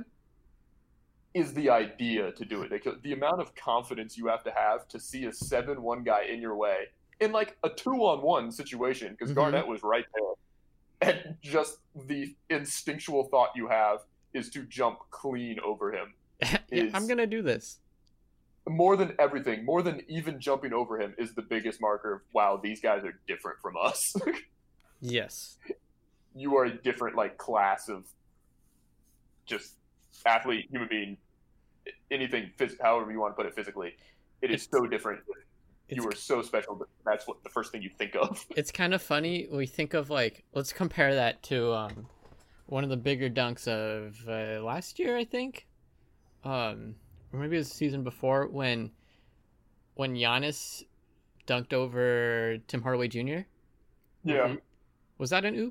[SPEAKER 2] is the idea to do it. They, the amount of confidence you have to have to see a seven one guy in your way in like a two on one situation, because
[SPEAKER 1] Mhm.
[SPEAKER 2] Garnett was right there, and just the instinctual thought you have is to jump clean over him.
[SPEAKER 1] yeah,
[SPEAKER 2] is-
[SPEAKER 1] I'm gonna do this.
[SPEAKER 2] More than everything, more than even jumping over him, is the biggest marker of, wow, these guys are different from us.
[SPEAKER 1] Yes.
[SPEAKER 2] You are a different like class of just athlete, human being, anything, phys- however you want to put it physically. It is
[SPEAKER 1] It's-
[SPEAKER 2] so different.
[SPEAKER 1] It's,
[SPEAKER 2] You are so special that that's what the first thing you think of.
[SPEAKER 1] it's kind of funny. We think of like, let's compare that to um, one of the bigger dunks of uh, last year, I think. Um, or maybe it was the season before when when Giannis dunked over Tim Hardaway Junior
[SPEAKER 2] Yeah.
[SPEAKER 1] Was that an oop?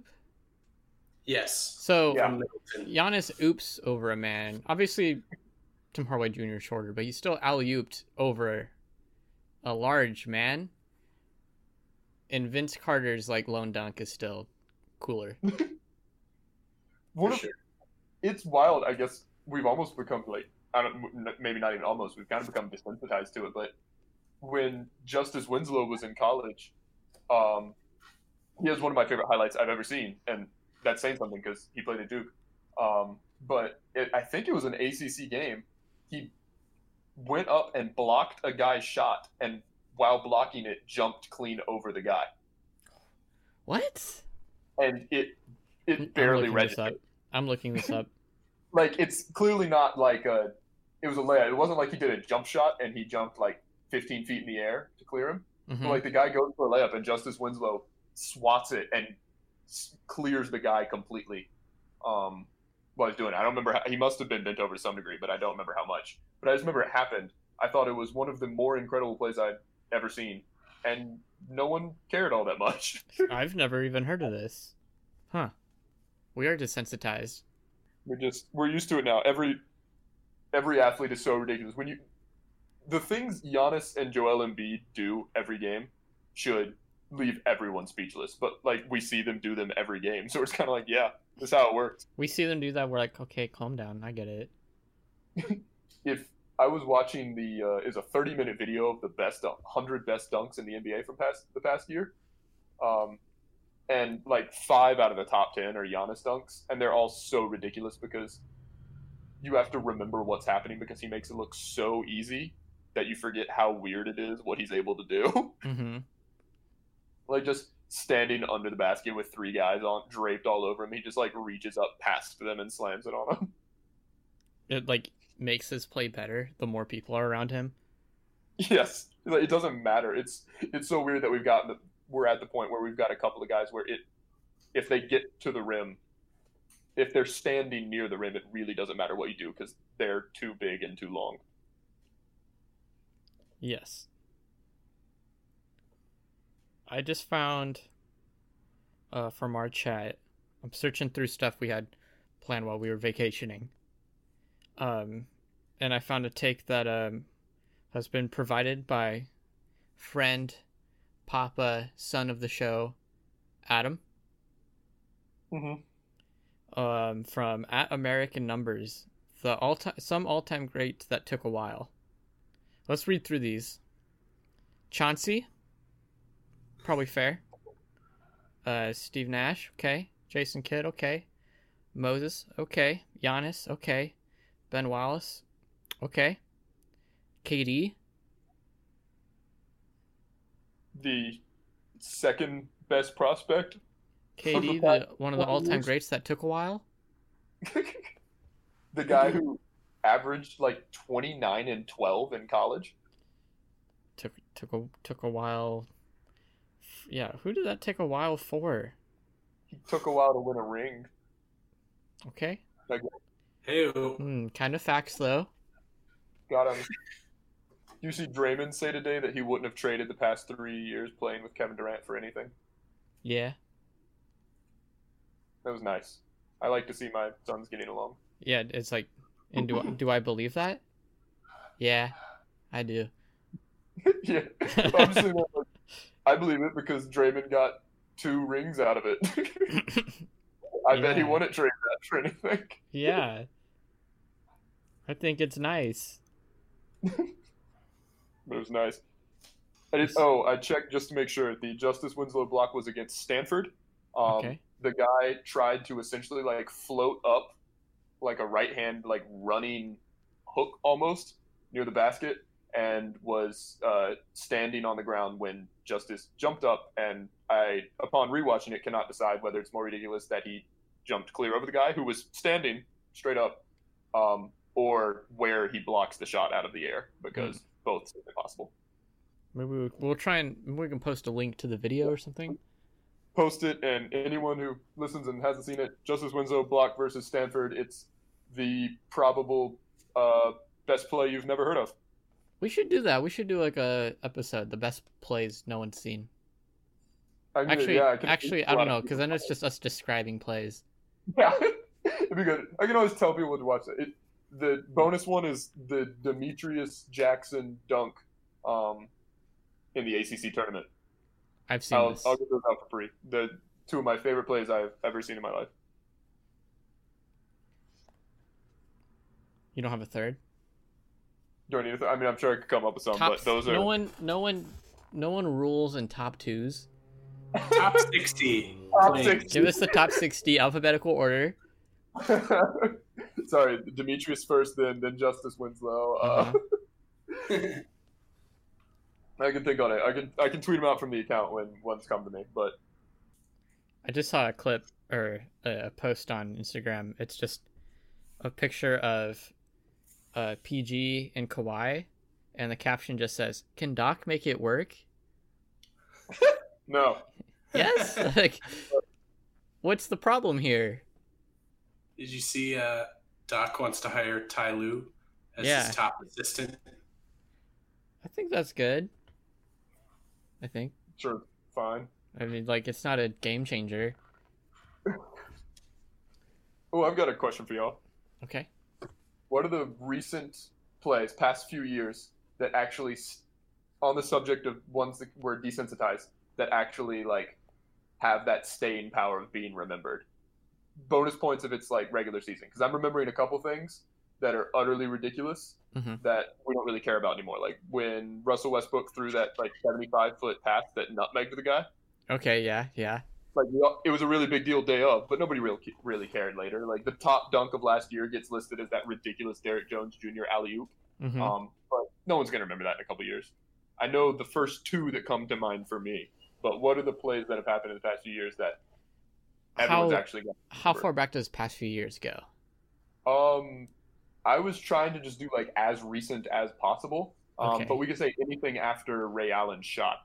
[SPEAKER 3] Yes.
[SPEAKER 1] So
[SPEAKER 2] Yeah.
[SPEAKER 3] From Middleton.
[SPEAKER 1] Giannis oops over a man. Obviously, Tim Hardaway Junior is shorter, but he still alley-ooped over a large man. And Vince Carter's like lone dunk is still cooler.
[SPEAKER 2] One
[SPEAKER 3] For
[SPEAKER 2] of,
[SPEAKER 3] sure.
[SPEAKER 2] it's wild. I guess we've almost become like, I don't, maybe not even almost. We've kind of become desensitized to it. But when Justice Winslow was in college, um, he has one of my favorite highlights I've ever seen, and that's saying something because he played at Duke. Um, but it, I think it was an A C C game. He went up and blocked a guy's shot, and while blocking it, jumped clean over the guy,
[SPEAKER 1] What?
[SPEAKER 2] and it
[SPEAKER 1] I'm
[SPEAKER 2] it barely
[SPEAKER 1] looking this
[SPEAKER 2] registered.
[SPEAKER 1] up. I'm looking this up.
[SPEAKER 2] Like, it's clearly not like a. It was a layup. It wasn't like he did a jump shot and he jumped like fifteen feet in the air to clear him.
[SPEAKER 1] Mhm.
[SPEAKER 2] But like the guy goes for a layup and Justice Winslow swats it and s- clears the guy completely. Um, while he's doing it, I don't remember. How, he must have been bent over to some degree, but I don't remember how much. But I just remember it happened. I thought it was one of the more incredible plays I'd ever seen, and no one cared all that much.
[SPEAKER 1] I've never even heard of this. Huh. We are desensitized.
[SPEAKER 2] We're just we're used to it now. Every every athlete is so ridiculous. When you the things Giannis and Joel Embiid do every game should leave everyone speechless. But like we see them do them every game, so it's kind of like, yeah, this is how it works.
[SPEAKER 1] We see them do that. We're like, okay, calm down. I get it.
[SPEAKER 2] If I was watching the uh, is a thirty minute video of the best one hundred best dunks in the N B A from past the past year, um, and like five out of the top ten are Giannis dunks, and they're all so ridiculous because you have to remember what's happening because he makes it look so easy that you forget how weird it is what he's able to do.
[SPEAKER 1] Mm-hmm.
[SPEAKER 2] Like just standing under the basket with three guys on draped all over him, he just like reaches up past them and slams it on them.
[SPEAKER 1] It like makes his play better the more people are around him.
[SPEAKER 2] Yes, like, it doesn't matter. It's it's so weird that we've gotten the, we're at the point where we've got a couple of guys where it if they get to the rim, if they're standing near the rim, it really doesn't matter what you do because they're too big and too long.
[SPEAKER 1] Yes. I just found uh, from our chat. I'm searching through stuff we had planned while we were vacationing. Um, and I found a take that um has been provided by friend, Papa, son of the show, Adam.
[SPEAKER 2] Mm-hmm.
[SPEAKER 1] Um, from at American Numbers, the all time some all time greats that took a while. Let's read through these. Chauncey, probably fair. Uh, Steve Nash, okay. Jason Kidd, okay. Moses, okay. Giannis, okay. Ben Wallace, okay. K D,
[SPEAKER 2] The second best prospect.
[SPEAKER 1] K D, the one of the all time greats that took a while.
[SPEAKER 2] The guy who averaged like twenty-nine and twelve in college.
[SPEAKER 1] Took took a took a while. Yeah, who did that take a while for?
[SPEAKER 2] He took a while to win a ring.
[SPEAKER 1] Okay.
[SPEAKER 3] Hey,
[SPEAKER 1] Hmm, kind of facts though.
[SPEAKER 2] Got him. You see Draymond say today that he wouldn't have traded the past three years playing with Kevin Durant for anything.
[SPEAKER 1] Yeah.
[SPEAKER 2] That was nice. I like to see my sons getting along.
[SPEAKER 1] Yeah, it's like, and do do I believe that? Yeah, I do.
[SPEAKER 2] Yeah, I'm just saying that, like, I believe it because Draymond got two rings out of it. I bet he
[SPEAKER 1] Yeah.
[SPEAKER 2] wouldn't trade that for anything.
[SPEAKER 1] Yeah. I think it's nice.
[SPEAKER 2] But it was nice. I did, oh, I checked just to make sure. The Justice Winslow block was against Stanford. Um,
[SPEAKER 1] Okay.
[SPEAKER 2] The guy tried to essentially like float up like a right hand, like running hook almost near the basket, and was uh, standing on the ground when Justice jumped up. And I, upon rewatching it, cannot decide whether it's more ridiculous that he jumped clear over the guy who was standing straight up, um, or where he blocks the shot out of the air, because
[SPEAKER 1] Mm.
[SPEAKER 2] both seem impossible.
[SPEAKER 1] Maybe we, we'll try and maybe we can post a link to the video or something.
[SPEAKER 2] Post it, and anyone who listens and hasn't seen it, Justice Winslow block versus Stanford, it's the probable uh, best play you've never heard of.
[SPEAKER 1] We should do that. We should do like a episode, the best plays no one's seen.
[SPEAKER 2] I mean,
[SPEAKER 1] Actually,
[SPEAKER 2] yeah, I can-
[SPEAKER 1] actually, I
[SPEAKER 2] a lot
[SPEAKER 1] don't
[SPEAKER 2] of
[SPEAKER 1] know, because then it's just us describing plays.
[SPEAKER 2] Yeah, it'd be good. I can always tell people to watch it. it the bonus one is the Demetrius Jackson dunk um, in the A C C tournament.
[SPEAKER 1] I've seen
[SPEAKER 2] I'll,
[SPEAKER 1] this.
[SPEAKER 2] I'll get those out for free. The two of my favorite plays I've ever seen in my life.
[SPEAKER 1] You don't have a third?
[SPEAKER 2] Don't need to, I mean, I'm sure I could come up with some,
[SPEAKER 1] Top,
[SPEAKER 2] but those are.
[SPEAKER 1] no one, no one, no one rules in top twos.
[SPEAKER 3] top sixty.
[SPEAKER 2] Top
[SPEAKER 3] Like,
[SPEAKER 2] sixty.
[SPEAKER 1] Give us the top sixty alphabetical order.
[SPEAKER 2] Sorry, Demetrius first, then then Justice Winslow. Uh,
[SPEAKER 1] Uh-huh.
[SPEAKER 2] I can think on it. I can I can tweet them out from the account when ones come to me. But
[SPEAKER 1] I just saw a clip or a post on Instagram. It's just a picture of uh, P G and Kawhi, and the caption just says, "Can Doc make it work?"
[SPEAKER 2] no,
[SPEAKER 1] Yes. Like, what's the problem here?
[SPEAKER 3] Did you see uh, Doc wants to hire Ty Lue as
[SPEAKER 1] Yeah.
[SPEAKER 3] his top assistant?
[SPEAKER 1] I think that's good. I think.
[SPEAKER 2] sure, fine.
[SPEAKER 1] I mean, like, it's not a game changer.
[SPEAKER 2] Oh, I've got a question for y'all.
[SPEAKER 1] Okay.
[SPEAKER 2] What are the recent plays, past few years, that actually, s- on the subject of ones that were desensitized, that actually like have that staying power of being remembered? Bonus points if it's like regular season, because I'm remembering a couple things that are utterly ridiculous
[SPEAKER 1] Mhm.
[SPEAKER 2] that we don't really care about anymore. Like when Russell Westbrook threw that like seventy-five foot pass that nutmegged the guy.
[SPEAKER 1] Okay, yeah, yeah.
[SPEAKER 2] Like we all- it was a really big deal day of, but nobody really really cared later. Like the top dunk of last year gets listed as that ridiculous Derrick Jones Junior alley oop.
[SPEAKER 1] hmm
[SPEAKER 2] Um, but no one's gonna remember that in a couple years. I know the first two that come to mind for me, but what are the plays that have happened in the past few years that everyone's
[SPEAKER 1] How-
[SPEAKER 2] actually got?
[SPEAKER 1] How far back does past few years go?
[SPEAKER 2] Um, I was trying to just do like as recent as possible. Um,
[SPEAKER 1] Okay.
[SPEAKER 2] but we could say anything after Ray Allen's shot.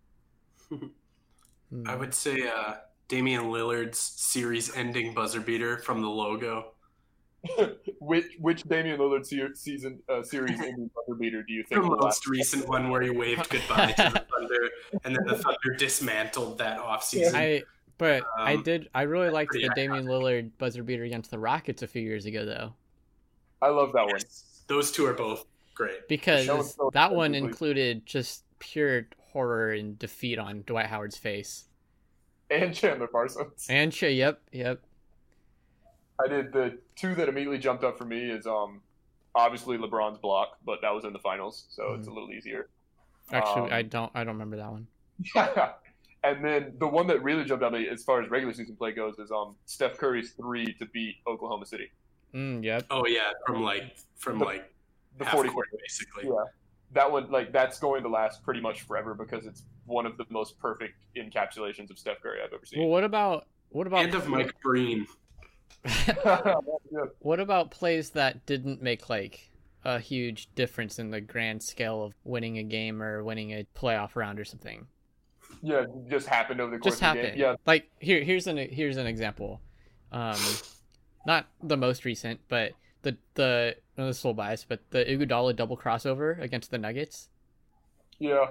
[SPEAKER 1] Hmm.
[SPEAKER 3] I would say uh, Damian Lillard's series-ending buzzer beater from the logo.
[SPEAKER 2] which which Damian Lillard se- season uh, series Indy buzzer beater do you
[SPEAKER 3] The
[SPEAKER 2] think will
[SPEAKER 3] most
[SPEAKER 2] last?
[SPEAKER 3] recent one where he waved goodbye to the Thunder, and then the Thunder dismantled that offseason.
[SPEAKER 1] I but I
[SPEAKER 3] Um,
[SPEAKER 1] did I really liked
[SPEAKER 3] pretty
[SPEAKER 1] the Damian Lillard buzzer beater against the Rockets a few years ago though,
[SPEAKER 2] I love that one.
[SPEAKER 3] Yes, those two are both great.
[SPEAKER 1] because
[SPEAKER 2] show and tell
[SPEAKER 1] that one
[SPEAKER 2] defensively.
[SPEAKER 1] included just pure horror and defeat on Dwight Howard's face.
[SPEAKER 2] And Chandler Parsons.
[SPEAKER 1] And Shea, yep, yep.
[SPEAKER 2] I did the two that immediately jumped up for me is um obviously LeBron's block, but that was in the finals, so it's a little easier.
[SPEAKER 1] Actually,
[SPEAKER 2] Um,
[SPEAKER 1] I don't I don't remember that one.
[SPEAKER 2] And then the one that really jumped out at me as far as regular season play goes is um Steph Curry's three to beat Oklahoma City.
[SPEAKER 1] Mm, yep.
[SPEAKER 3] Oh yeah, from like from
[SPEAKER 2] The-
[SPEAKER 3] like
[SPEAKER 2] The
[SPEAKER 3] half
[SPEAKER 2] forty
[SPEAKER 3] court basically.
[SPEAKER 2] Yeah. That one, like, that's going to last pretty much forever because it's one of the most perfect encapsulations of Steph Curry I've ever
[SPEAKER 1] Well,
[SPEAKER 2] seen.
[SPEAKER 1] what about what about
[SPEAKER 3] And of Mike Breen.
[SPEAKER 2] Yeah.
[SPEAKER 1] what about plays that didn't make like a huge difference in the grand scale of winning a game or winning a playoff round or something?
[SPEAKER 2] Yeah, just happened over the course
[SPEAKER 1] Just
[SPEAKER 2] of the
[SPEAKER 1] happened.
[SPEAKER 2] game. Yeah,
[SPEAKER 1] Like here here's an here's an example. Um not the most recent, but the the well, this is a little biased, but the Iguodala double crossover against the Nuggets.
[SPEAKER 2] yeah.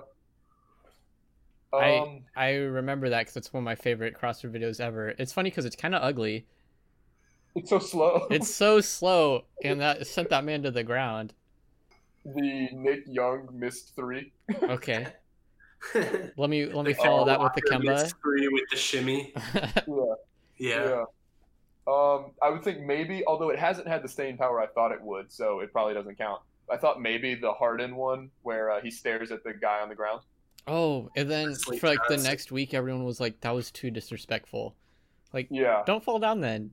[SPEAKER 1] I-
[SPEAKER 2] Um,
[SPEAKER 1] I remember that because it's one of my favorite crossover videos ever. It's funny because it's kind of ugly.
[SPEAKER 2] it's so slow.
[SPEAKER 1] It's so slow, and that sent that man to the ground.
[SPEAKER 2] The Nick Young missed three.
[SPEAKER 1] Okay, let me let me
[SPEAKER 3] The
[SPEAKER 1] follow
[SPEAKER 3] Kemba
[SPEAKER 1] that with the
[SPEAKER 3] Walker
[SPEAKER 1] Kemba.
[SPEAKER 3] missed three with the shimmy.
[SPEAKER 2] Yeah.
[SPEAKER 3] Yeah.
[SPEAKER 2] Yeah. Um, I would think maybe, although it hasn't had the staying power I thought it would, so it probably doesn't count. I thought maybe the Harden one where uh, he stares at the guy on the ground.
[SPEAKER 1] Oh, and then
[SPEAKER 3] Wesley
[SPEAKER 1] for like the
[SPEAKER 3] Johnson.
[SPEAKER 1] next week, everyone was like, "That was too disrespectful." Like,
[SPEAKER 2] Yeah.
[SPEAKER 1] don't fall down then.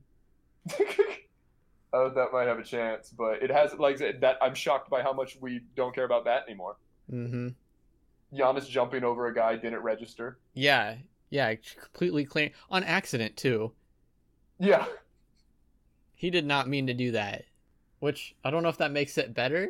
[SPEAKER 2] uh, that might have a chance, but it has, like I said, that I'm shocked by how much we don't care about that anymore.
[SPEAKER 1] Mm-hmm.
[SPEAKER 2] Giannis jumping over a guy didn't register.
[SPEAKER 1] Yeah, yeah, completely clean on accident too.
[SPEAKER 2] Yeah.
[SPEAKER 1] He did not mean to do that. Which I don't know if that makes it better.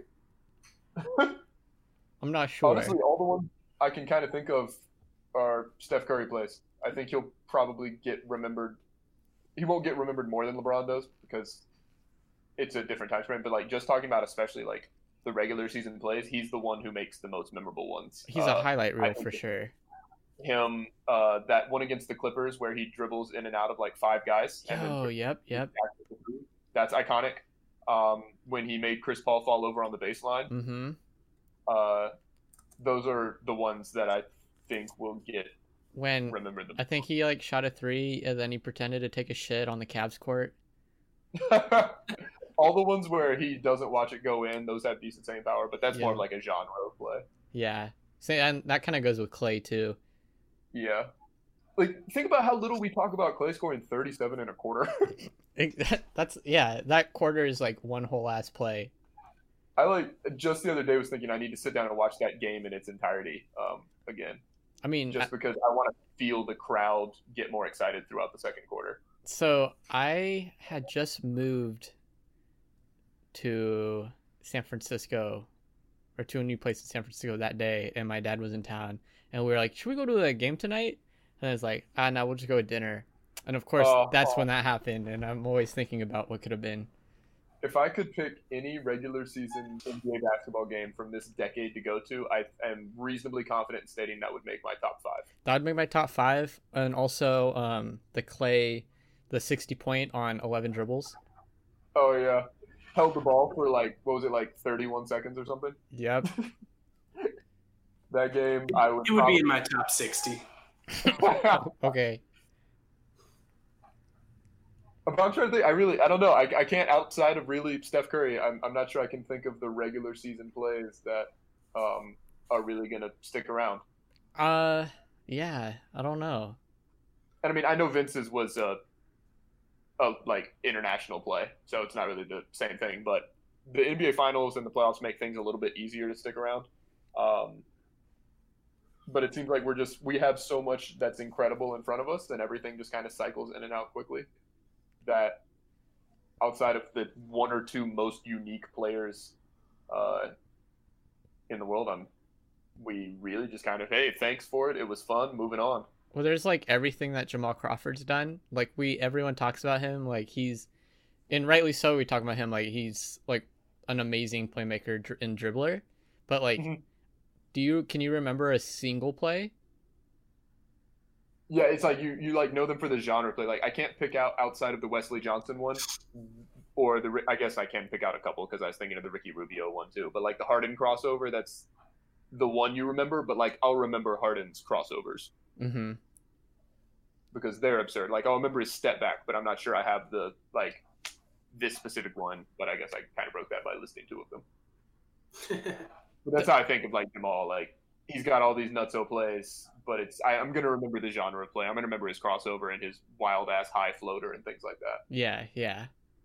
[SPEAKER 1] I'm not sure.
[SPEAKER 2] Honestly, all the ones I can kind of think of are Steph Curry plays. I think he'll probably get remembered. He won't get remembered more than LeBron does because it's a different time frame. But like just talking about, especially like the regular season plays, he's the one who makes the most memorable ones.
[SPEAKER 1] He's a
[SPEAKER 2] Uh,
[SPEAKER 1] highlight
[SPEAKER 2] I
[SPEAKER 1] reel
[SPEAKER 2] think
[SPEAKER 1] for
[SPEAKER 2] it-
[SPEAKER 1] sure.
[SPEAKER 2] Him, uh, that one against the Clippers where he dribbles in and out of like five guys. and then
[SPEAKER 1] Oh, yep, yep.
[SPEAKER 2] That's iconic. Um, when he made Chris Paul fall over on the baseline.
[SPEAKER 1] Mm-hmm.
[SPEAKER 2] Uh, those are the ones that I think will get
[SPEAKER 1] When
[SPEAKER 2] remembered.
[SPEAKER 1] I think he like shot a three and then he pretended to take a shit on the Cavs court.
[SPEAKER 2] The all the ones where he doesn't watch it go in, those have decent staying power, but that's more
[SPEAKER 1] Yeah.
[SPEAKER 2] of like a genre of play.
[SPEAKER 1] Yeah. So, and that kind of goes with Clay too.
[SPEAKER 2] Yeah. Like, think about how little we talk about Clay scoring thirty-seven and a quarter.
[SPEAKER 1] It- that- that's yeah. That quarter is like one whole ass play.
[SPEAKER 2] I like just the other day was thinking I need to sit down and watch that game in its entirety um, again,
[SPEAKER 1] I mean,
[SPEAKER 2] just because I want to feel the crowd get more excited throughout the second quarter.
[SPEAKER 1] so I had just moved to San Francisco, or to a new place in San Francisco that day, and my dad was in town, and we were like, "Should we go to a game tonight?" And I was like, "Ah, no, we'll just go to dinner." And of course,
[SPEAKER 2] Oh.
[SPEAKER 1] that's when that happened, and I'm always thinking about what could have been.
[SPEAKER 2] If I could pick any regular season N B A basketball game from this decade to go to, I am reasonably confident in stating that would make my top five.
[SPEAKER 1] That would make my top five, and also um, the Clay, the sixty point on eleven dribbles.
[SPEAKER 2] Oh yeah, held the ball for like what was it like thirty-one seconds or something?
[SPEAKER 1] Yep.
[SPEAKER 2] That game, I would.
[SPEAKER 3] It would be in my top sixty.
[SPEAKER 2] probably...
[SPEAKER 1] Okay.
[SPEAKER 2] But I'm trying to think. I really, I don't know. I, I can't outside of really Steph Curry. I'm, I'm not sure I can think of the regular season plays that um, are really gonna stick around.
[SPEAKER 1] Uh, yeah. I don't know.
[SPEAKER 2] And I mean, I know Vince's was a, a like international play, so it's not really the same thing. But the N B A Finals and the playoffs make things a little bit easier to stick around. Um, but it seems like we're just we have so much that's incredible in front of us, and everything just kind of cycles in and out quickly. That outside of the one or two most unique players uh, in the world, I'm we really just kind of hey, thanks for it. It was fun. Moving on.
[SPEAKER 1] Well, there's like everything that Jamal Crawford's done. Like we, everyone talks about him. Like he's and rightly so. We talk about him like he's like an amazing playmaker dr- and dribbler, but like,
[SPEAKER 2] Mhm.
[SPEAKER 1] do you can you remember a single play?
[SPEAKER 2] Yeah, it's like you you like know them for the genre play. Like I can't pick out outside of the Wesley Johnson one, or the Ri- I guess I can pick out a couple because I was thinking of the Ricky Rubio one too. But like the Harden crossover, that's the one you remember. But like I'll remember Harden's crossovers
[SPEAKER 1] Mm-hmm.
[SPEAKER 2] because they're absurd. Like I'll remember his step back, but I'm not sure I have the like this specific one. But I guess I kind of broke that by listing two of them. But that's how I think of like them all. Like he's got all these nutso plays, but it's I, I'm gonna remember the genre of play. I'm gonna remember his crossover and his wild ass high floater and things like that.
[SPEAKER 1] Yeah, yeah,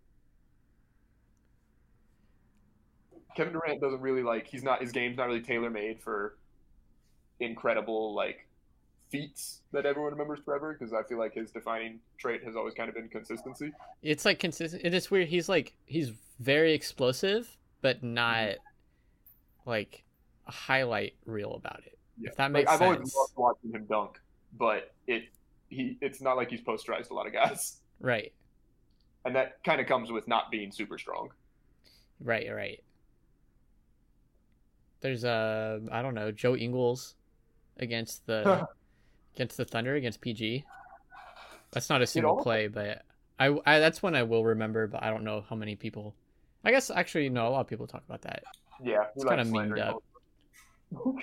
[SPEAKER 2] Kevin Durant doesn't really like he's not his game's not really tailor made for incredible like feats that everyone remembers forever because I feel like his defining trait has always kind of been consistency.
[SPEAKER 1] it's like consistent. It is weird. He's like he's very explosive, but not like a highlight reel about it.
[SPEAKER 2] Yeah.
[SPEAKER 1] If that
[SPEAKER 2] Like
[SPEAKER 1] makes
[SPEAKER 2] I've always
[SPEAKER 1] sense.
[SPEAKER 2] loved watching him dunk, but it he it's not like he's posterized a lot of guys.
[SPEAKER 1] Right,
[SPEAKER 2] And that kind of comes with not being super strong.
[SPEAKER 1] right, right. There's uh I don't know, Joe Ingles against the against the Thunder against P G. That's not a single
[SPEAKER 2] almost-
[SPEAKER 1] play, but I, I that's one I will remember, but I don't know how many people. I guess actually no, a lot of people talk about that.
[SPEAKER 2] Yeah,
[SPEAKER 1] It's
[SPEAKER 2] we like
[SPEAKER 1] kinda memed
[SPEAKER 2] slandering
[SPEAKER 1] up.
[SPEAKER 2] him.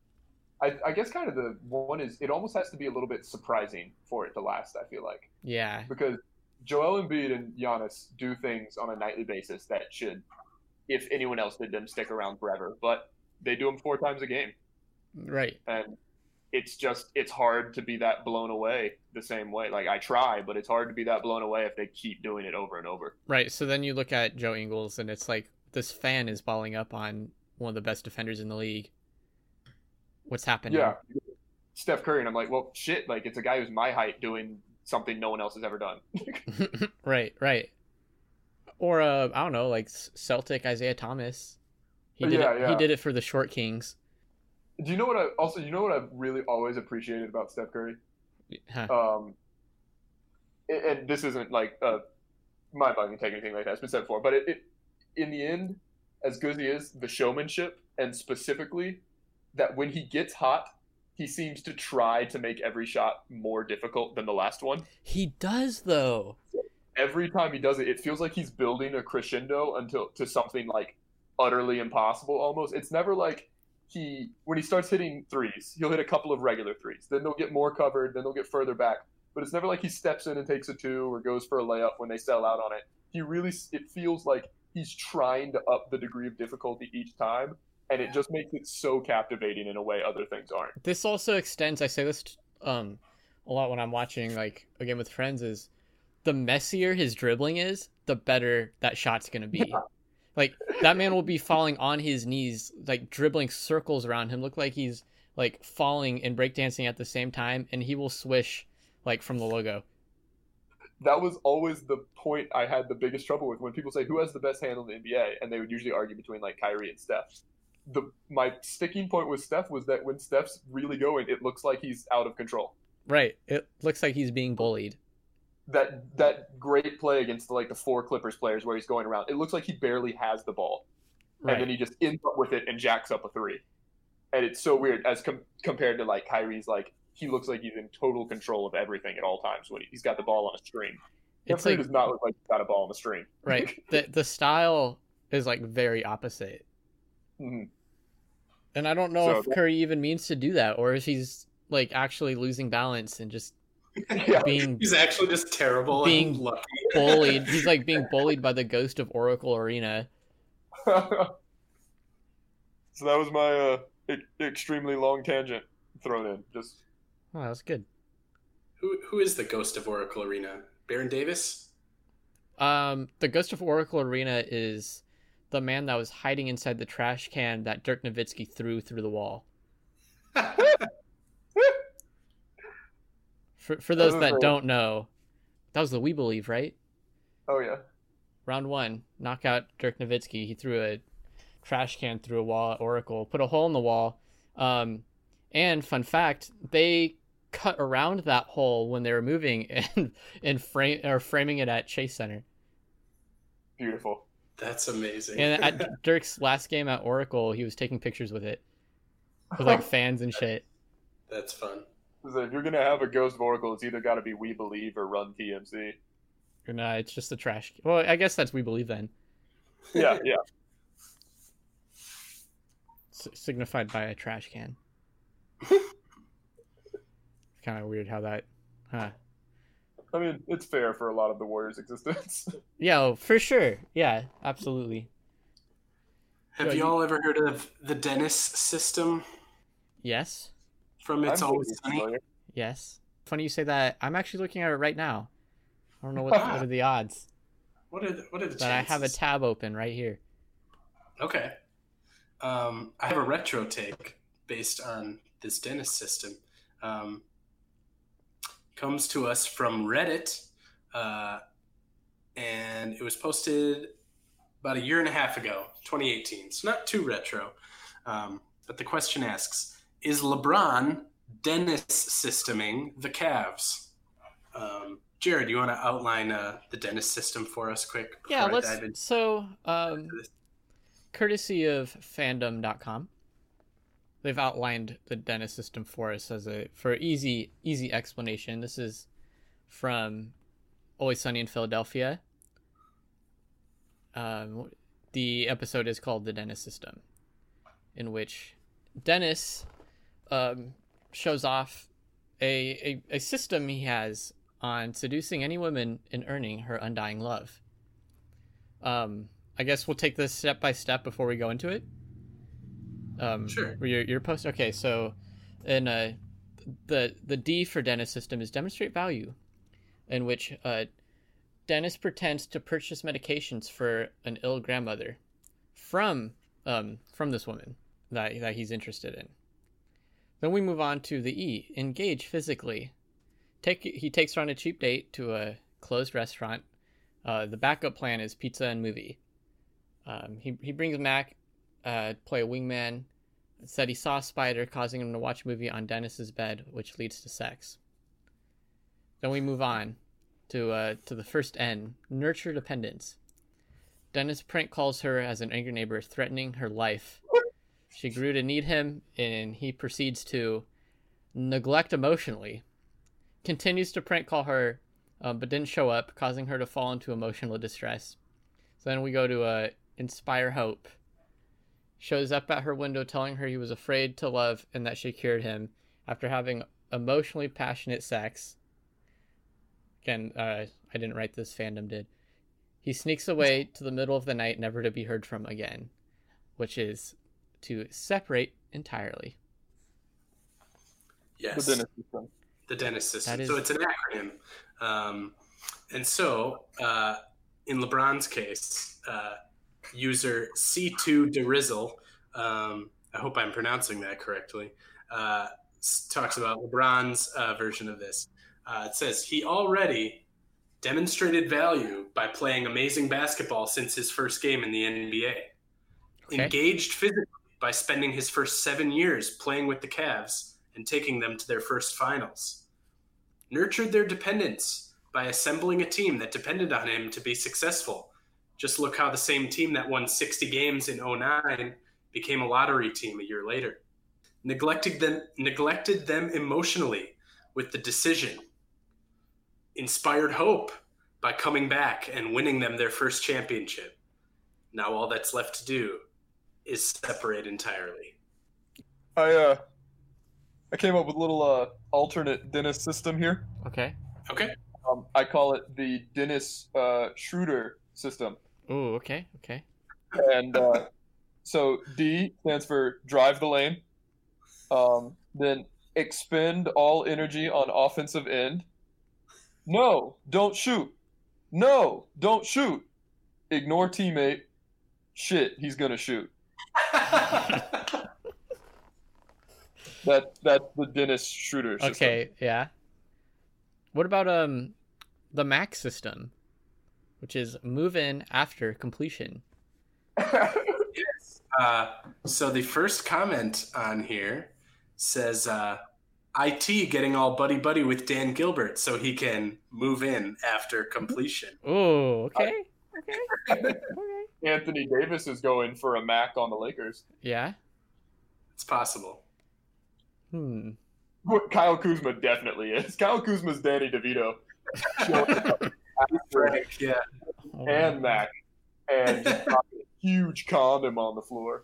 [SPEAKER 2] I, I guess kind of the one is it almost has to be a little bit surprising for it to last. I feel like
[SPEAKER 1] Yeah,
[SPEAKER 2] because Joel Embiid and Giannis do things on a nightly basis that should, if anyone else did them, stick around forever. But they do them four times a game,
[SPEAKER 1] right.
[SPEAKER 2] and it's just it's hard to be that blown away the same way. Like I try, but it's hard to be that blown away if they keep doing it over and over.
[SPEAKER 1] Right. So then you look at Joe Ingles, and it's like this fan is balling up on one of the best defenders in the league. What's happening?
[SPEAKER 2] Yeah, Steph Curry, and I'm like, well, shit. Like it's a guy who's my height doing something no one else has ever done.
[SPEAKER 1] right, right. Or uh, I don't know, like Celtic Isaiah Thomas. He did
[SPEAKER 2] Yeah,
[SPEAKER 1] it.
[SPEAKER 2] yeah.
[SPEAKER 1] He did it for the Short Kings.
[SPEAKER 2] Do you know what I also? You know what I've really always appreciated about Steph Curry?
[SPEAKER 1] Huh.
[SPEAKER 2] Um, and, and this isn't like uh, mind-boggling to take anything like that. It's been said before, but it, it, in the end, as good as he is, the showmanship, and specifically that when he gets hot, he seems to try to make every shot more difficult than the last one.
[SPEAKER 1] He does though.
[SPEAKER 2] Every time he does it, it feels like he's building a crescendo until to something like utterly impossible. Almost, it's never like he when he starts hitting threes, he'll hit a couple of regular threes. Then they'll get more covered. Then they'll get further back. But it's never like he steps in and takes a two or goes for a layup when they sell out on it. He really, it feels like he's trying to up the degree of difficulty each time, and it just makes it so captivating in a way other things aren't.
[SPEAKER 1] This also extends. I say this um a lot when I'm watching like a game with friends. Is the messier his dribbling is, the better that shot's gonna be.
[SPEAKER 2] Yeah.
[SPEAKER 1] Like that man will be falling on his knees, like dribbling circles around him, look like he's like falling and breakdancing at the same time, and he will swish like from the logo.
[SPEAKER 2] That was always the point I had the biggest trouble with when people say who has the best handle in the N B A, and they would usually argue between like Kyrie and Steph. The my sticking point with Steph was that when Steph's really going, it looks like he's out of control.
[SPEAKER 1] Right. It looks like he's being bullied.
[SPEAKER 2] That that great play against like the four Clippers players where he's going around, it looks like he barely has the ball,
[SPEAKER 1] Right.
[SPEAKER 2] and then he just ends up with it and jacks up a three. And it's so weird as com- compared to like Kyrie's, like he looks like he's in total control of everything at all times when he's got the ball on a string.
[SPEAKER 1] It's
[SPEAKER 2] Steph Curry
[SPEAKER 1] like
[SPEAKER 2] does not look like he's got a ball on a string.
[SPEAKER 1] right. The the style is like very opposite.
[SPEAKER 2] Mhm.
[SPEAKER 1] And I don't know
[SPEAKER 2] So
[SPEAKER 1] if
[SPEAKER 2] that-
[SPEAKER 1] Curry even means to do that, or if he's like actually losing balance and just
[SPEAKER 2] Yeah.
[SPEAKER 1] being
[SPEAKER 3] He's actually just terrible
[SPEAKER 1] Being-
[SPEAKER 3] and lucky.
[SPEAKER 1] bullied. He's like being bullied by the ghost of Oracle Arena.
[SPEAKER 2] So that was my uh, e- extremely long tangent thrown in. Just
[SPEAKER 1] Oh, that was good.
[SPEAKER 3] Who who is the ghost of Oracle Arena? Baron Davis?
[SPEAKER 1] Um, the ghost of Oracle Arena is the man that was hiding inside the trash can that Dirk Nowitzki threw through the wall. For for those
[SPEAKER 2] was
[SPEAKER 1] that
[SPEAKER 2] a-
[SPEAKER 1] don't know, that was the We Believe, right?
[SPEAKER 2] oh yeah,
[SPEAKER 1] Round one, knockout Dirk Nowitzki. He threw a trash can through a wall at Oracle, put a hole in the wall. Um, and fun fact, they cut around that hole when they were moving and and frame or framing it at Chase Center.
[SPEAKER 2] Beautiful.
[SPEAKER 3] That's amazing.
[SPEAKER 1] And at Dirk's last game at Oracle, he was taking pictures with it, with like fans and shit.
[SPEAKER 3] That's fun.
[SPEAKER 2] So if you're gonna have a Ghost of Oracle, it's either got to be We Believe or Run T M C.
[SPEAKER 1] Or nah, it's just a trash. Well, I guess that's We Believe then.
[SPEAKER 2] Yeah, yeah.
[SPEAKER 1] S- signified by a trash can. Kind of weird how that, huh?
[SPEAKER 2] I mean, it's fair for a lot of the Warriors' existence.
[SPEAKER 1] Yeah, oh, for sure. Yeah, absolutely.
[SPEAKER 3] Have
[SPEAKER 1] Yo,
[SPEAKER 3] you
[SPEAKER 1] you-
[SPEAKER 3] all ever heard of the Dennis system
[SPEAKER 1] Yes,
[SPEAKER 3] from It's
[SPEAKER 2] I'm
[SPEAKER 3] Always
[SPEAKER 2] pretty
[SPEAKER 3] Sunny?
[SPEAKER 2] familiar.
[SPEAKER 1] yes. Funny you say that. I'm actually looking at it right now. I don't know what, what are the odds
[SPEAKER 3] What are the, what are the
[SPEAKER 1] that I have a
[SPEAKER 3] chances?
[SPEAKER 1] tab open right here.
[SPEAKER 3] Okay. Um, I have a retro take based on this Dennis system. Um, comes to us from Reddit, uh, and it was posted about a year and a half ago, twenty eighteen. So not too retro. Um, but the question asks, is LeBron Dennis systeming the Cavs? Um, Jared, you want to outline uh, the Dennis system for us quick? before
[SPEAKER 1] Yeah,
[SPEAKER 3] I
[SPEAKER 1] let's.
[SPEAKER 3] dive into
[SPEAKER 1] So, um,
[SPEAKER 3] this?
[SPEAKER 1] courtesy of fandom dot com, they've outlined the Dennis system for us as a for easy easy explanation. This is from Always Sunny in Philadelphia. Um, the episode is called The Dennis System, in which Dennis um, shows off a, a, a system he has on seducing any woman and earning her undying love. Um, I guess we'll take this step by step before we go into it. Um,
[SPEAKER 3] Sure.
[SPEAKER 1] Your, your post. Okay, so in uh, the the D for Dennis system is demonstrate value, in which uh, Dennis pretends to purchase medications for an ill grandmother from um, from this woman that that he's interested in. Then we move on to the E, engage physically. Take he takes her on a cheap date to a closed restaurant. Uh, the backup plan is pizza and movie. Um, he he brings Mac, uh, play a wingman. Said he saw a spider, causing him to watch a movie on Dennis's bed, which leads to sex. Then we move on to uh, to the first N, nurture dependence. Dennis prank calls her as an angry neighbor, threatening her life. She grew to need him, and he proceeds to neglect emotionally. Continues to prank call her, um, but didn't show up, causing her to fall into emotional distress. So then we go to uh, inspire hope. Shows up at her window telling her he was afraid to love and that she cured him after having emotionally passionate sex. Again, uh, I didn't write this, fandom did. He sneaks away to the middle of the night, never to be heard from again, which is to separate entirely.
[SPEAKER 3] Yes.
[SPEAKER 2] The Dennis system.
[SPEAKER 3] The Dennis system.
[SPEAKER 1] That is-
[SPEAKER 3] So it's an acronym. Um, and so, uh, in LeBron's case, uh, user C two Derizzle, um, I hope I'm pronouncing that correctly, uh, s- talks about LeBron's uh, version of this. Uh, it says, he already demonstrated value by playing amazing basketball since his first game in the N B A.
[SPEAKER 1] Okay.
[SPEAKER 3] Engaged physically by spending his first seven years playing with the Cavs and taking them to their first finals. Nurtured their dependence by assembling a team that depended on him to be successful. Just look how the same team that won sixty games in oh nine became a lottery team a year later. Neglected them, neglected them emotionally with the decision. Inspired hope by coming back and winning them their first championship. Now all that's left to do is separate entirely.
[SPEAKER 2] I uh, I came up with a little uh alternate Dennis system here.
[SPEAKER 1] Okay.
[SPEAKER 3] Okay.
[SPEAKER 2] Um, I call it the Dennis uh, Schroeder system.
[SPEAKER 1] Ooh, okay, okay.
[SPEAKER 2] And uh, so D stands for drive the lane. Um, then expend all energy on offensive end. No, don't shoot. No, don't shoot. Ignore teammate. Shit, he's gonna shoot. That that's the Dennis Schroeder system.
[SPEAKER 1] Okay, yeah. What about um the Mac system, which is move in after completion?
[SPEAKER 3] Yes. Uh, so the first comment on here says uh, I T getting all buddy buddy with Dan Gilbert so he can move in after completion.
[SPEAKER 1] Ooh, okay. Okay. Okay.
[SPEAKER 2] Anthony Davis is going for a Mac on the Lakers.
[SPEAKER 1] Yeah.
[SPEAKER 3] It's possible.
[SPEAKER 1] Hmm.
[SPEAKER 2] Kyle Kuzma definitely is. Kyle Kuzma's Danny DeVito.
[SPEAKER 3] Frank, yeah.
[SPEAKER 2] And Mac. And just dropping a huge condom on the floor.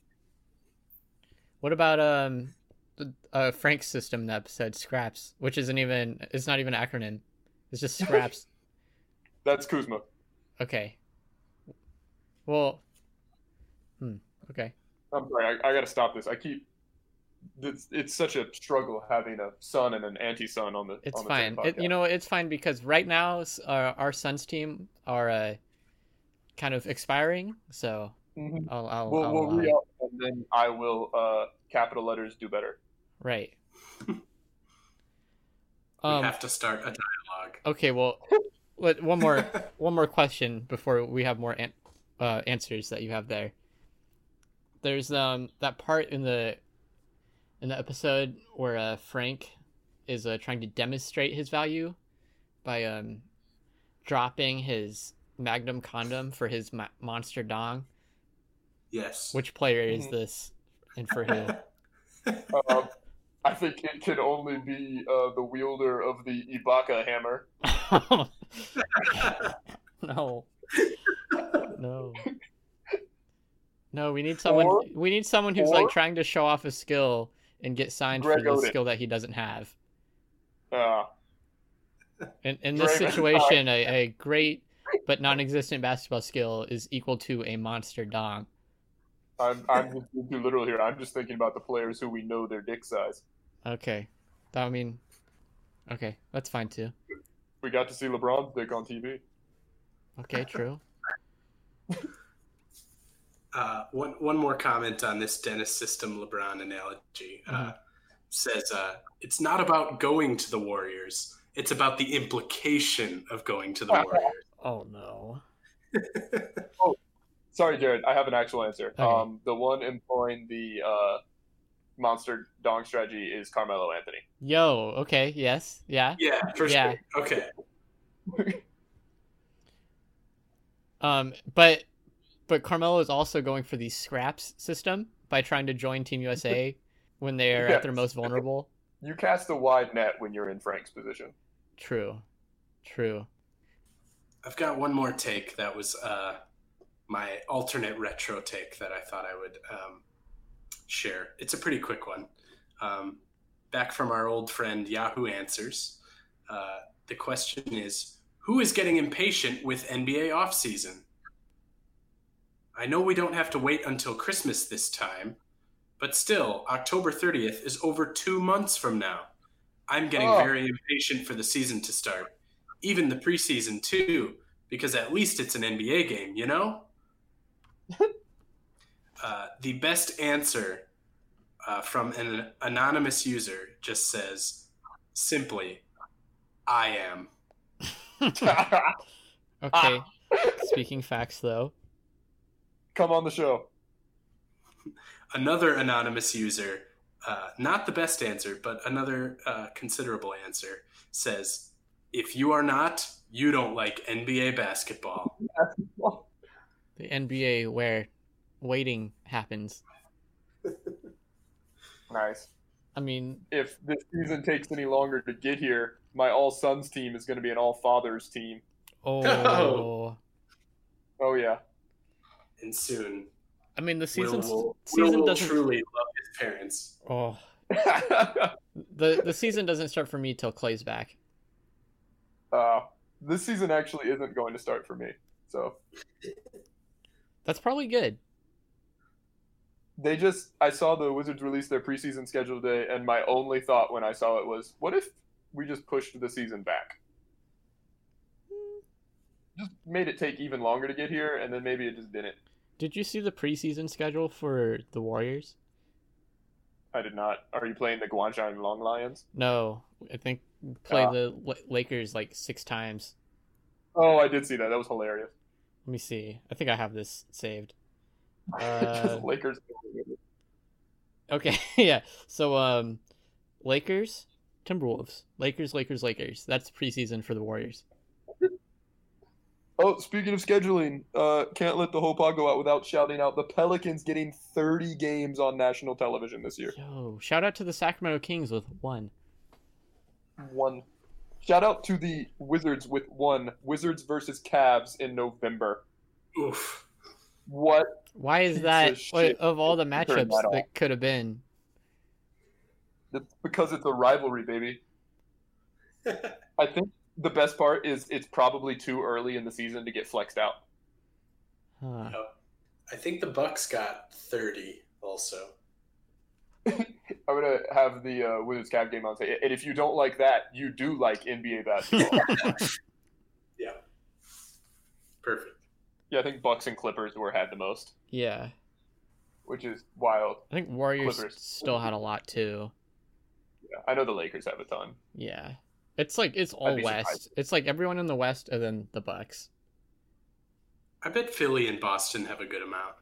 [SPEAKER 1] What about um, the- uh, Frank's system in the episode Scraps, which isn't even it's not even an acronym. It's just Scraps.
[SPEAKER 2] That's Kuzma.
[SPEAKER 1] Okay. Well. Hmm. Okay.
[SPEAKER 2] I'm sorry, I, I gotta stop this. I keep. It's, it's such a struggle having a son and an anti-son on the.
[SPEAKER 1] It's
[SPEAKER 2] on the
[SPEAKER 1] fine.
[SPEAKER 2] same
[SPEAKER 1] It,
[SPEAKER 2] podcast.
[SPEAKER 1] you know, it's fine because right now s- our, our Suns team are uh, kind of expiring. So
[SPEAKER 2] Mhm.
[SPEAKER 1] I'll, I'll,
[SPEAKER 2] We'll,
[SPEAKER 1] I'll
[SPEAKER 2] we'll
[SPEAKER 1] allow it.
[SPEAKER 2] re-up, and then I will uh, capital letters do better.
[SPEAKER 1] Right.
[SPEAKER 3] We
[SPEAKER 1] Um.
[SPEAKER 3] have to start a dialogue.
[SPEAKER 1] Okay. Well, let, one more one more question before we have more an- uh, answers that you have there. There's um that part in the in the episode where uh, Frank is uh, trying to demonstrate his value by um dropping his Magnum condom for his ma- monster dong.
[SPEAKER 3] Yes.
[SPEAKER 1] Which player is
[SPEAKER 2] Mhm.
[SPEAKER 1] this, and for who?
[SPEAKER 2] Um, I think it can only be uh, the wielder of the Ibaka hammer.
[SPEAKER 1] No. No. No, we need someone.
[SPEAKER 2] Or-
[SPEAKER 1] we need someone who's
[SPEAKER 2] or-
[SPEAKER 1] like trying to show off a skill and get signed
[SPEAKER 2] Greg
[SPEAKER 1] for the
[SPEAKER 2] Oden.
[SPEAKER 1] skill that he doesn't have.
[SPEAKER 2] Uh,
[SPEAKER 1] In in this
[SPEAKER 2] Draymond
[SPEAKER 1] situation, a, a great but non-existent basketball skill is equal to a monster dong.
[SPEAKER 2] I'm, I'm just being too literal here. I'm just thinking about the players who we know their dick size.
[SPEAKER 1] Okay, I mean, okay, that's fine too.
[SPEAKER 2] We got to see LeBron's dick on T V.
[SPEAKER 1] Okay, true.
[SPEAKER 3] Uh, one one more comment on this Dennis System LeBron analogy. Uh,
[SPEAKER 1] Mhm.
[SPEAKER 3] Says uh, it's not about going to the Warriors. It's about the implication of going to the Warriors.
[SPEAKER 1] Oh no.
[SPEAKER 2] Sorry, Jared. I have an actual answer.
[SPEAKER 1] Okay.
[SPEAKER 2] Um, the one employing the uh, monster dong strategy is Carmelo Anthony.
[SPEAKER 1] Yo. Okay. Yes. Yeah.
[SPEAKER 3] Yeah, for
[SPEAKER 1] Yeah.
[SPEAKER 3] sure. Okay.
[SPEAKER 1] Um. But but Carmelo is also going for the scraps system by trying to join Team U S A when they are at their
[SPEAKER 2] Yes.
[SPEAKER 1] most vulnerable.
[SPEAKER 2] You cast a wide net when you're in Frank's position.
[SPEAKER 1] True. True.
[SPEAKER 3] I've got one more take that was uh, my alternate retro take that I thought I would um, share. It's a pretty quick one. Um, back from our old friend Yahoo Answers. Uh, the question is, who is getting impatient with N B A offseason? I know we don't have to wait until Christmas this time, but still, October thirtieth is over two months from now. I'm getting
[SPEAKER 2] Oh.
[SPEAKER 3] very impatient for the season to start. Even the preseason, too, because at least it's an N B A game, you know? uh, the best answer uh, from an anonymous user just says, simply, I am.
[SPEAKER 1] Okay. Speaking facts, though.
[SPEAKER 2] Come on the show.
[SPEAKER 3] Another anonymous user, uh, not the best answer, but another uh, considerable answer, says, if you are not, you don't like N B A basketball.
[SPEAKER 1] The N B A where waiting happens.
[SPEAKER 2] Nice.
[SPEAKER 1] I mean,
[SPEAKER 2] If this season takes any longer to get here, my all sons team is going to be an all fathers team.
[SPEAKER 1] oh.
[SPEAKER 2] Oh yeah.
[SPEAKER 3] And soon,
[SPEAKER 1] I mean, the season
[SPEAKER 3] Will will,
[SPEAKER 1] season
[SPEAKER 3] Will will
[SPEAKER 1] doesn't.
[SPEAKER 3] truly love his parents.
[SPEAKER 1] Oh, the the season doesn't start for me till Clay's back.
[SPEAKER 2] uh, this season actually isn't going to start for me. So
[SPEAKER 1] That's probably good.
[SPEAKER 2] they just I saw the Wizards release their preseason schedule today, and my only thought when I saw it was, what if we just pushed the season back? Just made it take even longer to get here, and then maybe it just didn't.
[SPEAKER 1] Did you see the preseason schedule for the Warriors?
[SPEAKER 2] I did not. Are you playing the Guangzhou Long Lions?
[SPEAKER 1] No, I think we played
[SPEAKER 2] Ah.
[SPEAKER 1] the L- Lakers like six times.
[SPEAKER 2] Oh, I did see that. That was hilarious.
[SPEAKER 1] Let me see. I think I have this saved.
[SPEAKER 2] Just
[SPEAKER 1] Uh,
[SPEAKER 2] Lakers.
[SPEAKER 1] Okay, yeah. So, um, Lakers, Timberwolves, Lakers, Lakers, Lakers. That's preseason for the Warriors.
[SPEAKER 2] Oh, speaking of scheduling, uh, can't let the whole pod go out without shouting out the Pelicans getting thirty games on national television this year.
[SPEAKER 1] Yo, shout out to the Sacramento Kings with one.
[SPEAKER 2] One. Shout out to the Wizards with one. Wizards versus Cavs in November.
[SPEAKER 3] Oof.
[SPEAKER 2] What?
[SPEAKER 1] Why is
[SPEAKER 2] Piece
[SPEAKER 1] that
[SPEAKER 2] of
[SPEAKER 1] wait,
[SPEAKER 2] shit.
[SPEAKER 1] of all the
[SPEAKER 2] Turn
[SPEAKER 1] matchups
[SPEAKER 2] that off.
[SPEAKER 1] that could have been?
[SPEAKER 2] It's because it's a rivalry, baby. I think the best part is it's probably too early in the season to get flexed out.
[SPEAKER 1] Huh.
[SPEAKER 3] I think the Bucks got thirty also.
[SPEAKER 2] I'm gonna have the uh, Wizards Cavs game on say, and if you don't like that, you do like N B A basketball.
[SPEAKER 3] Yeah. Perfect.
[SPEAKER 2] Yeah, I think Bucks and Clippers were had the most,
[SPEAKER 1] Yeah.
[SPEAKER 2] which is wild.
[SPEAKER 1] I think Warriors
[SPEAKER 2] Clippers.
[SPEAKER 1] still had a lot too.
[SPEAKER 2] Yeah, I know the Lakers have a ton.
[SPEAKER 1] Yeah. It's like it's
[SPEAKER 2] I'd
[SPEAKER 1] all
[SPEAKER 2] be
[SPEAKER 1] West.
[SPEAKER 2] surprised.
[SPEAKER 1] It's like everyone in the West and then the Bucks.
[SPEAKER 3] I bet Philly and Boston have a good amount.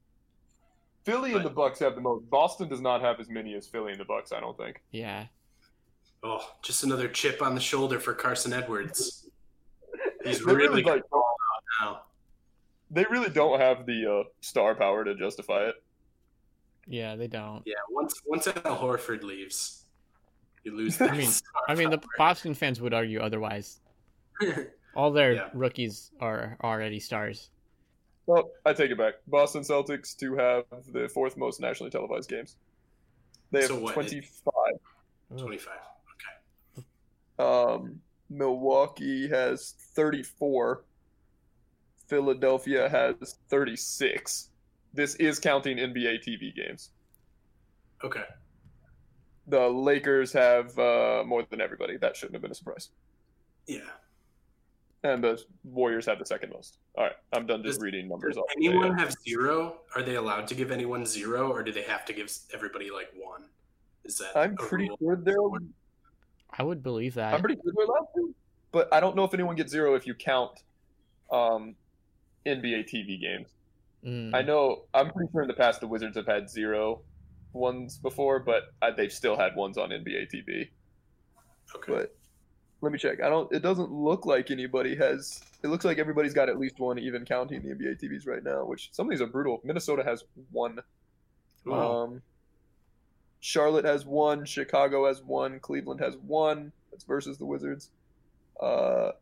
[SPEAKER 2] Philly and the Bucks have the most. Boston does not have as many as Philly and the Bucks, I don't think.
[SPEAKER 1] Yeah.
[SPEAKER 3] Oh, just another chip on the shoulder for Carson Edwards. He's
[SPEAKER 2] They
[SPEAKER 3] really
[SPEAKER 2] really,
[SPEAKER 3] good
[SPEAKER 2] like,
[SPEAKER 3] now.
[SPEAKER 2] they really don't have the uh, star power to justify it.
[SPEAKER 1] Yeah, they don't.
[SPEAKER 3] Yeah, once once Al Horford leaves, you lose that.
[SPEAKER 1] I mean,
[SPEAKER 3] star
[SPEAKER 1] I mean, the
[SPEAKER 3] power.
[SPEAKER 1] Boston fans would argue otherwise. All their
[SPEAKER 3] Yeah.
[SPEAKER 1] rookies are already stars.
[SPEAKER 2] Well, I take it back. Boston Celtics to have the fourth most nationally televised games. They have
[SPEAKER 3] So what,
[SPEAKER 2] twenty-five.
[SPEAKER 3] twenty-five. Okay.
[SPEAKER 2] Um, Milwaukee has thirty-four. Philadelphia has thirty-six. This is counting N B A T V games.
[SPEAKER 3] Okay.
[SPEAKER 2] The Lakers have uh, more than everybody. That shouldn't have been a surprise.
[SPEAKER 3] Yeah.
[SPEAKER 2] And the Warriors have the second most. All right, I'm done just
[SPEAKER 3] Does-
[SPEAKER 2] reading numbers
[SPEAKER 3] Does
[SPEAKER 2] off.
[SPEAKER 3] anyone have zero? Are they allowed to give anyone zero, or do they have to give everybody like one? Is that?
[SPEAKER 2] I'm
[SPEAKER 3] a
[SPEAKER 2] pretty
[SPEAKER 3] rule?
[SPEAKER 2] sure they're.
[SPEAKER 1] I would believe that.
[SPEAKER 2] I'm pretty sure they're allowed to, but I don't know if anyone gets zero if you count um, N B A T V games.
[SPEAKER 1] Mm.
[SPEAKER 2] I know. I'm pretty sure in the past the Wizards have had zero ones before, but I, they've still had ones on N B A T V.
[SPEAKER 3] Okay.
[SPEAKER 2] But let me check. I don't. It doesn't look like anybody has. It looks like everybody's got at least one, even counting the N B A T Vs right now. Which some of these are brutal. Minnesota has one.
[SPEAKER 3] Wow.
[SPEAKER 2] Um, Charlotte has one. Chicago has one. Cleveland has one. That's versus the Wizards. Uh,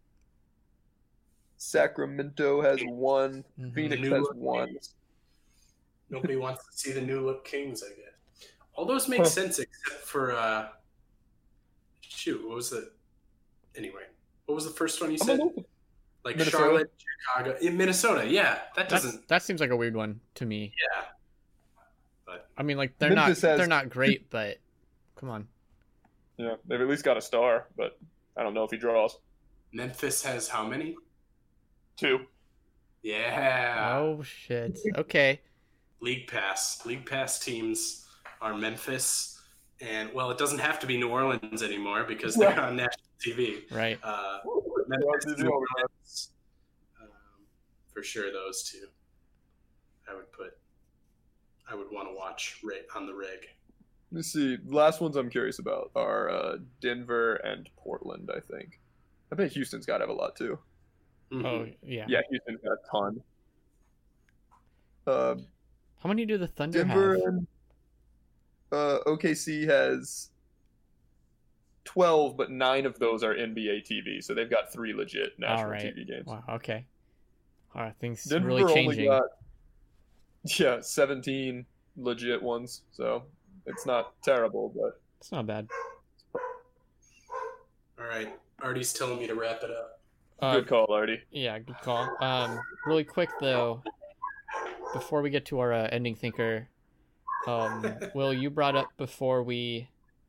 [SPEAKER 2] Sacramento has one.
[SPEAKER 1] Mhm.
[SPEAKER 2] Phoenix
[SPEAKER 3] New
[SPEAKER 2] has
[SPEAKER 3] look
[SPEAKER 2] one.
[SPEAKER 3] Kings. Nobody wants to see the new look Kings, I guess. All those make sense except for uh, shoot. What was it? Anyway, what was the first one you
[SPEAKER 2] I'm
[SPEAKER 3] said?
[SPEAKER 2] a little-
[SPEAKER 3] Like
[SPEAKER 2] Minnesota.
[SPEAKER 3] Charlotte, Chicago, in Minnesota. Yeah, that
[SPEAKER 1] That's,
[SPEAKER 3] doesn't.
[SPEAKER 1] that seems like a weird one to me.
[SPEAKER 3] Yeah.
[SPEAKER 1] I mean, like they're
[SPEAKER 2] Memphis
[SPEAKER 1] not
[SPEAKER 2] has-
[SPEAKER 1] they're not great, but come on.
[SPEAKER 2] Yeah, they've at least got a star, but I don't know if he draws.
[SPEAKER 3] Memphis has how many?
[SPEAKER 2] Two.
[SPEAKER 3] Yeah.
[SPEAKER 1] Oh shit. Okay.
[SPEAKER 3] League Pass. League Pass teams are Memphis, and well, it doesn't have to be New Orleans anymore because they're on national T V.
[SPEAKER 1] Right.
[SPEAKER 3] Uh,
[SPEAKER 2] Yeah,
[SPEAKER 3] Memphis,
[SPEAKER 2] T V
[SPEAKER 3] New
[SPEAKER 2] all the time.
[SPEAKER 3] Orleans, um, for sure, those two. I would put. I would want to watch right on the reg.
[SPEAKER 2] Let me see. The last ones I'm curious about are uh, Denver and Portland, I think. I bet Houston's got to have a lot too.
[SPEAKER 3] Mhm.
[SPEAKER 1] Oh yeah.
[SPEAKER 2] Yeah, Houston's got a ton. Uh,
[SPEAKER 1] How many do the Thunder
[SPEAKER 2] Denver
[SPEAKER 1] have?
[SPEAKER 2] and uh, O K C has twelve, but nine of those are N B A T V, so they've got three legit national
[SPEAKER 1] All right.
[SPEAKER 2] T V games.
[SPEAKER 1] Wow. Okay. All right. Things
[SPEAKER 2] Denver
[SPEAKER 1] really
[SPEAKER 2] only
[SPEAKER 1] changing.
[SPEAKER 2] got yeah seventeen legit ones, so it's not terrible, but
[SPEAKER 1] It's not bad.
[SPEAKER 3] All right, Artie's telling me to wrap it up.
[SPEAKER 1] Uh,
[SPEAKER 2] good call, Artie.
[SPEAKER 1] Yeah, good call. Um, really quick though, before we get to our uh, ending thinker, um, Will, you brought up before we.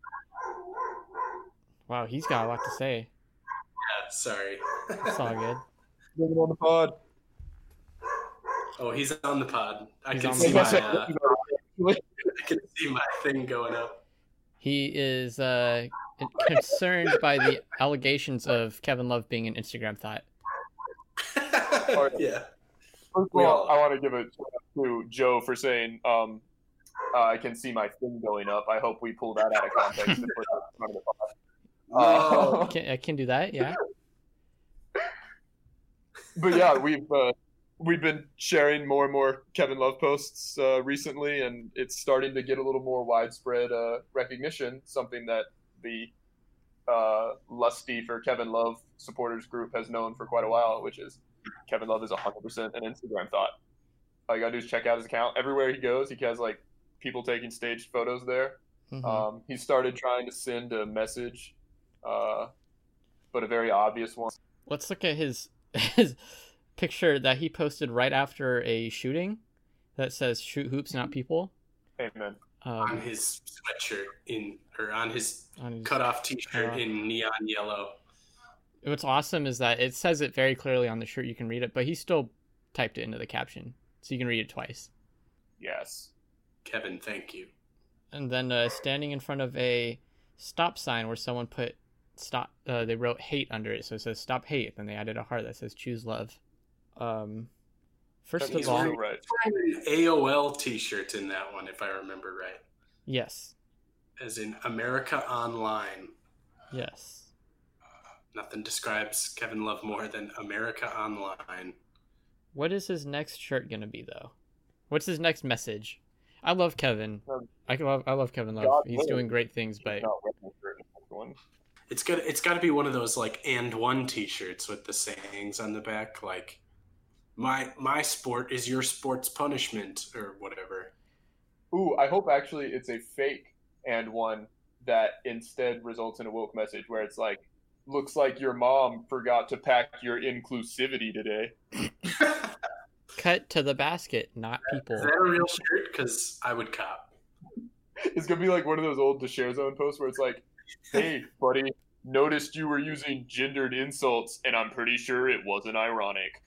[SPEAKER 1] Wow, he's got a lot to say.
[SPEAKER 3] Yeah, sorry.
[SPEAKER 1] It's all good.
[SPEAKER 2] Bring him on the pod.
[SPEAKER 3] Oh, he's on the pod. I
[SPEAKER 1] He's
[SPEAKER 3] can
[SPEAKER 1] on
[SPEAKER 3] see
[SPEAKER 1] the
[SPEAKER 3] my.
[SPEAKER 1] pod.
[SPEAKER 3] Uh, I can see my thing going up.
[SPEAKER 1] He is uh, concerned by the allegations of Kevin Love being an Instagram thought.
[SPEAKER 3] Yeah.
[SPEAKER 2] First of
[SPEAKER 3] We
[SPEAKER 2] all,
[SPEAKER 3] all-
[SPEAKER 2] I want to give a shout out to Joe for saying, um, uh, I can see my thing going up. I hope we pull that out of context and put that in front of the pod.
[SPEAKER 3] No.
[SPEAKER 2] Uh,
[SPEAKER 1] Can, I can do that, yeah.
[SPEAKER 2] but yeah, we've uh, we've been sharing more and more Kevin Love posts uh, recently, and it's starting to get a little more widespread uh, recognition. Something that the uh, Lusty for Kevin Love supporters group has known for quite a while, which is Kevin Love is one hundred percent an Instagram thought. All you gotta do is check out his account. Everywhere he goes, he has like people taking staged photos there.
[SPEAKER 1] Mhm.
[SPEAKER 2] Um, he started trying to send a message, uh, but a very obvious one.
[SPEAKER 1] Let's look at his his picture that he posted right after a shooting that says "shoot hoops, not people."
[SPEAKER 2] Amen.
[SPEAKER 3] on
[SPEAKER 1] Um,
[SPEAKER 3] his sweatshirt in or on his
[SPEAKER 1] on his,
[SPEAKER 3] cutoff T-shirt
[SPEAKER 1] Uh,
[SPEAKER 3] in neon yellow.
[SPEAKER 1] what's awesome is that it says it very clearly on the shirt. You can read it, but he still typed it into the caption, so you can read it twice.
[SPEAKER 2] Yes.
[SPEAKER 3] Kevin, thank you.
[SPEAKER 1] And then uh, standing in front of a stop sign where someone put stop, uh, they wrote hate under it, so it says stop hate. Then they added a heart that says choose love. Um, first
[SPEAKER 2] He's
[SPEAKER 1] of all,
[SPEAKER 2] so right.
[SPEAKER 3] Wearing an A O L T-shirt in that one, if I remember right,
[SPEAKER 1] yes,
[SPEAKER 3] as in America Online.
[SPEAKER 1] yes.
[SPEAKER 3] Nothing describes Kevin Love more than America Online.
[SPEAKER 1] What is his next shirt gonna be though? What's his next message? I love Kevin.
[SPEAKER 2] Um,
[SPEAKER 1] I love I love Kevin Love.
[SPEAKER 2] God
[SPEAKER 1] He's
[SPEAKER 2] willing.
[SPEAKER 1] doing great things, but
[SPEAKER 2] Not wearing a shirt in this one.
[SPEAKER 3] It's got it's got to be one of those like and one T-shirts with the sayings on the back, like my my sport is your sport's punishment or whatever.
[SPEAKER 2] Ooh, I hope actually it's a fake and one that instead results in a woke message where it's like, looks like your mom forgot to pack your inclusivity today.
[SPEAKER 1] cut to the basket, not people.
[SPEAKER 3] Is that a real shirt? Because I would cop.
[SPEAKER 2] It's gonna be like one of those old The Share Zone posts where it's like, hey, buddy, noticed you were using gendered insults, and I'm pretty sure it wasn't ironic.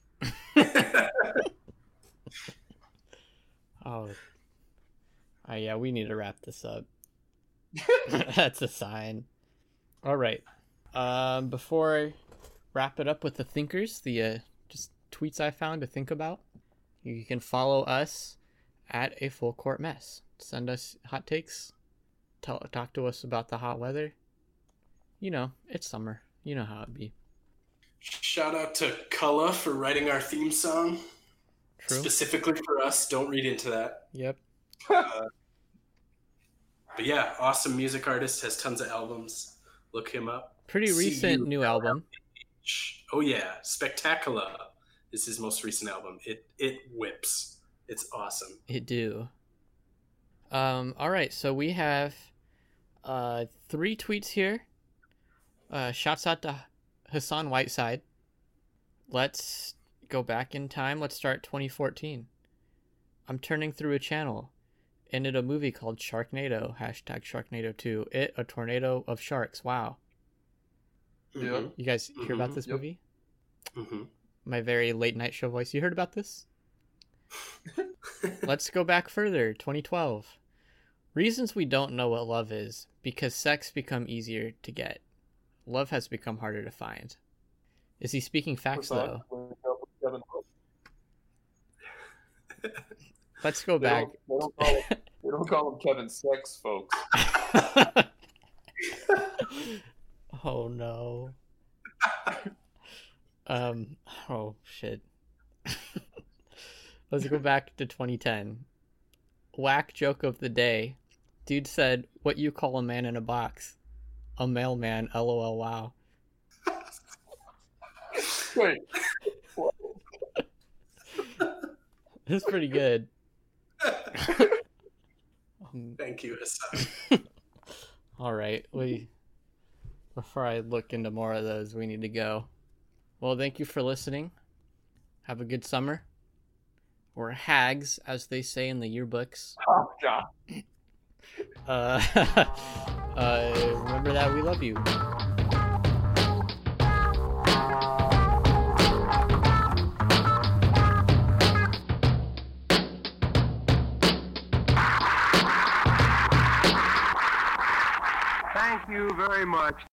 [SPEAKER 1] Oh, uh, yeah, we need to wrap this up. That's a sign. All right. Um, before I wrap it up with the thinkers, the uh, just tweets I found to think about, you can follow us at a full court mess. Send us hot takes. Tell talk to us about the hot weather. You know, it's summer. You know how it be.
[SPEAKER 3] Shout out to Cullah for writing our theme song.
[SPEAKER 1] True.
[SPEAKER 3] Specifically for us. Don't read into that.
[SPEAKER 1] Yep.
[SPEAKER 3] Uh, but yeah, awesome music artist, has tons of albums. Look him up.
[SPEAKER 1] Pretty
[SPEAKER 3] See
[SPEAKER 1] recent
[SPEAKER 3] you.
[SPEAKER 1] new album.
[SPEAKER 3] Oh yeah, Spectacular is his most recent album. It it whips. It's awesome.
[SPEAKER 1] It do. Um. All right. So we have uh three tweets here. Uh, shouts out to Hassan Whiteside. Let's go back in time. Let's start twenty fourteen. I'm turning through a channel. Ended a movie called Sharknado. Hashtag Sharknado two. It a tornado of sharks. Wow.
[SPEAKER 2] Yeah.
[SPEAKER 1] You guys hear about
[SPEAKER 3] Mhm.
[SPEAKER 1] this
[SPEAKER 2] Yep.
[SPEAKER 1] movie?
[SPEAKER 3] Mm-hmm.
[SPEAKER 1] My very late night show voice. You heard about this? Let's go back further. twenty twelve. Reasons we don't know what love is. Because sex become easier to get. Love has become harder to find. Is he speaking facts though? Let's go
[SPEAKER 2] They
[SPEAKER 1] back.
[SPEAKER 2] don't, they, don't call him, they don't call him Kevin Sex, folks.
[SPEAKER 1] Oh no. Um. Oh shit. Let's go back to twenty ten. Whack joke of the day. Dude said, "What you call a man in a box? A mailman. LOL. Wow."
[SPEAKER 2] Wait,
[SPEAKER 1] This is pretty good. Um,
[SPEAKER 3] Thank you, Hassan.
[SPEAKER 1] all right. We before I look into more of those, we need to go. Well, thank you for listening. Have a good summer. Or hags, as they say in the yearbooks.
[SPEAKER 2] oh god.
[SPEAKER 1] Uh, uh, remember that we love you.
[SPEAKER 4] Thank you very much.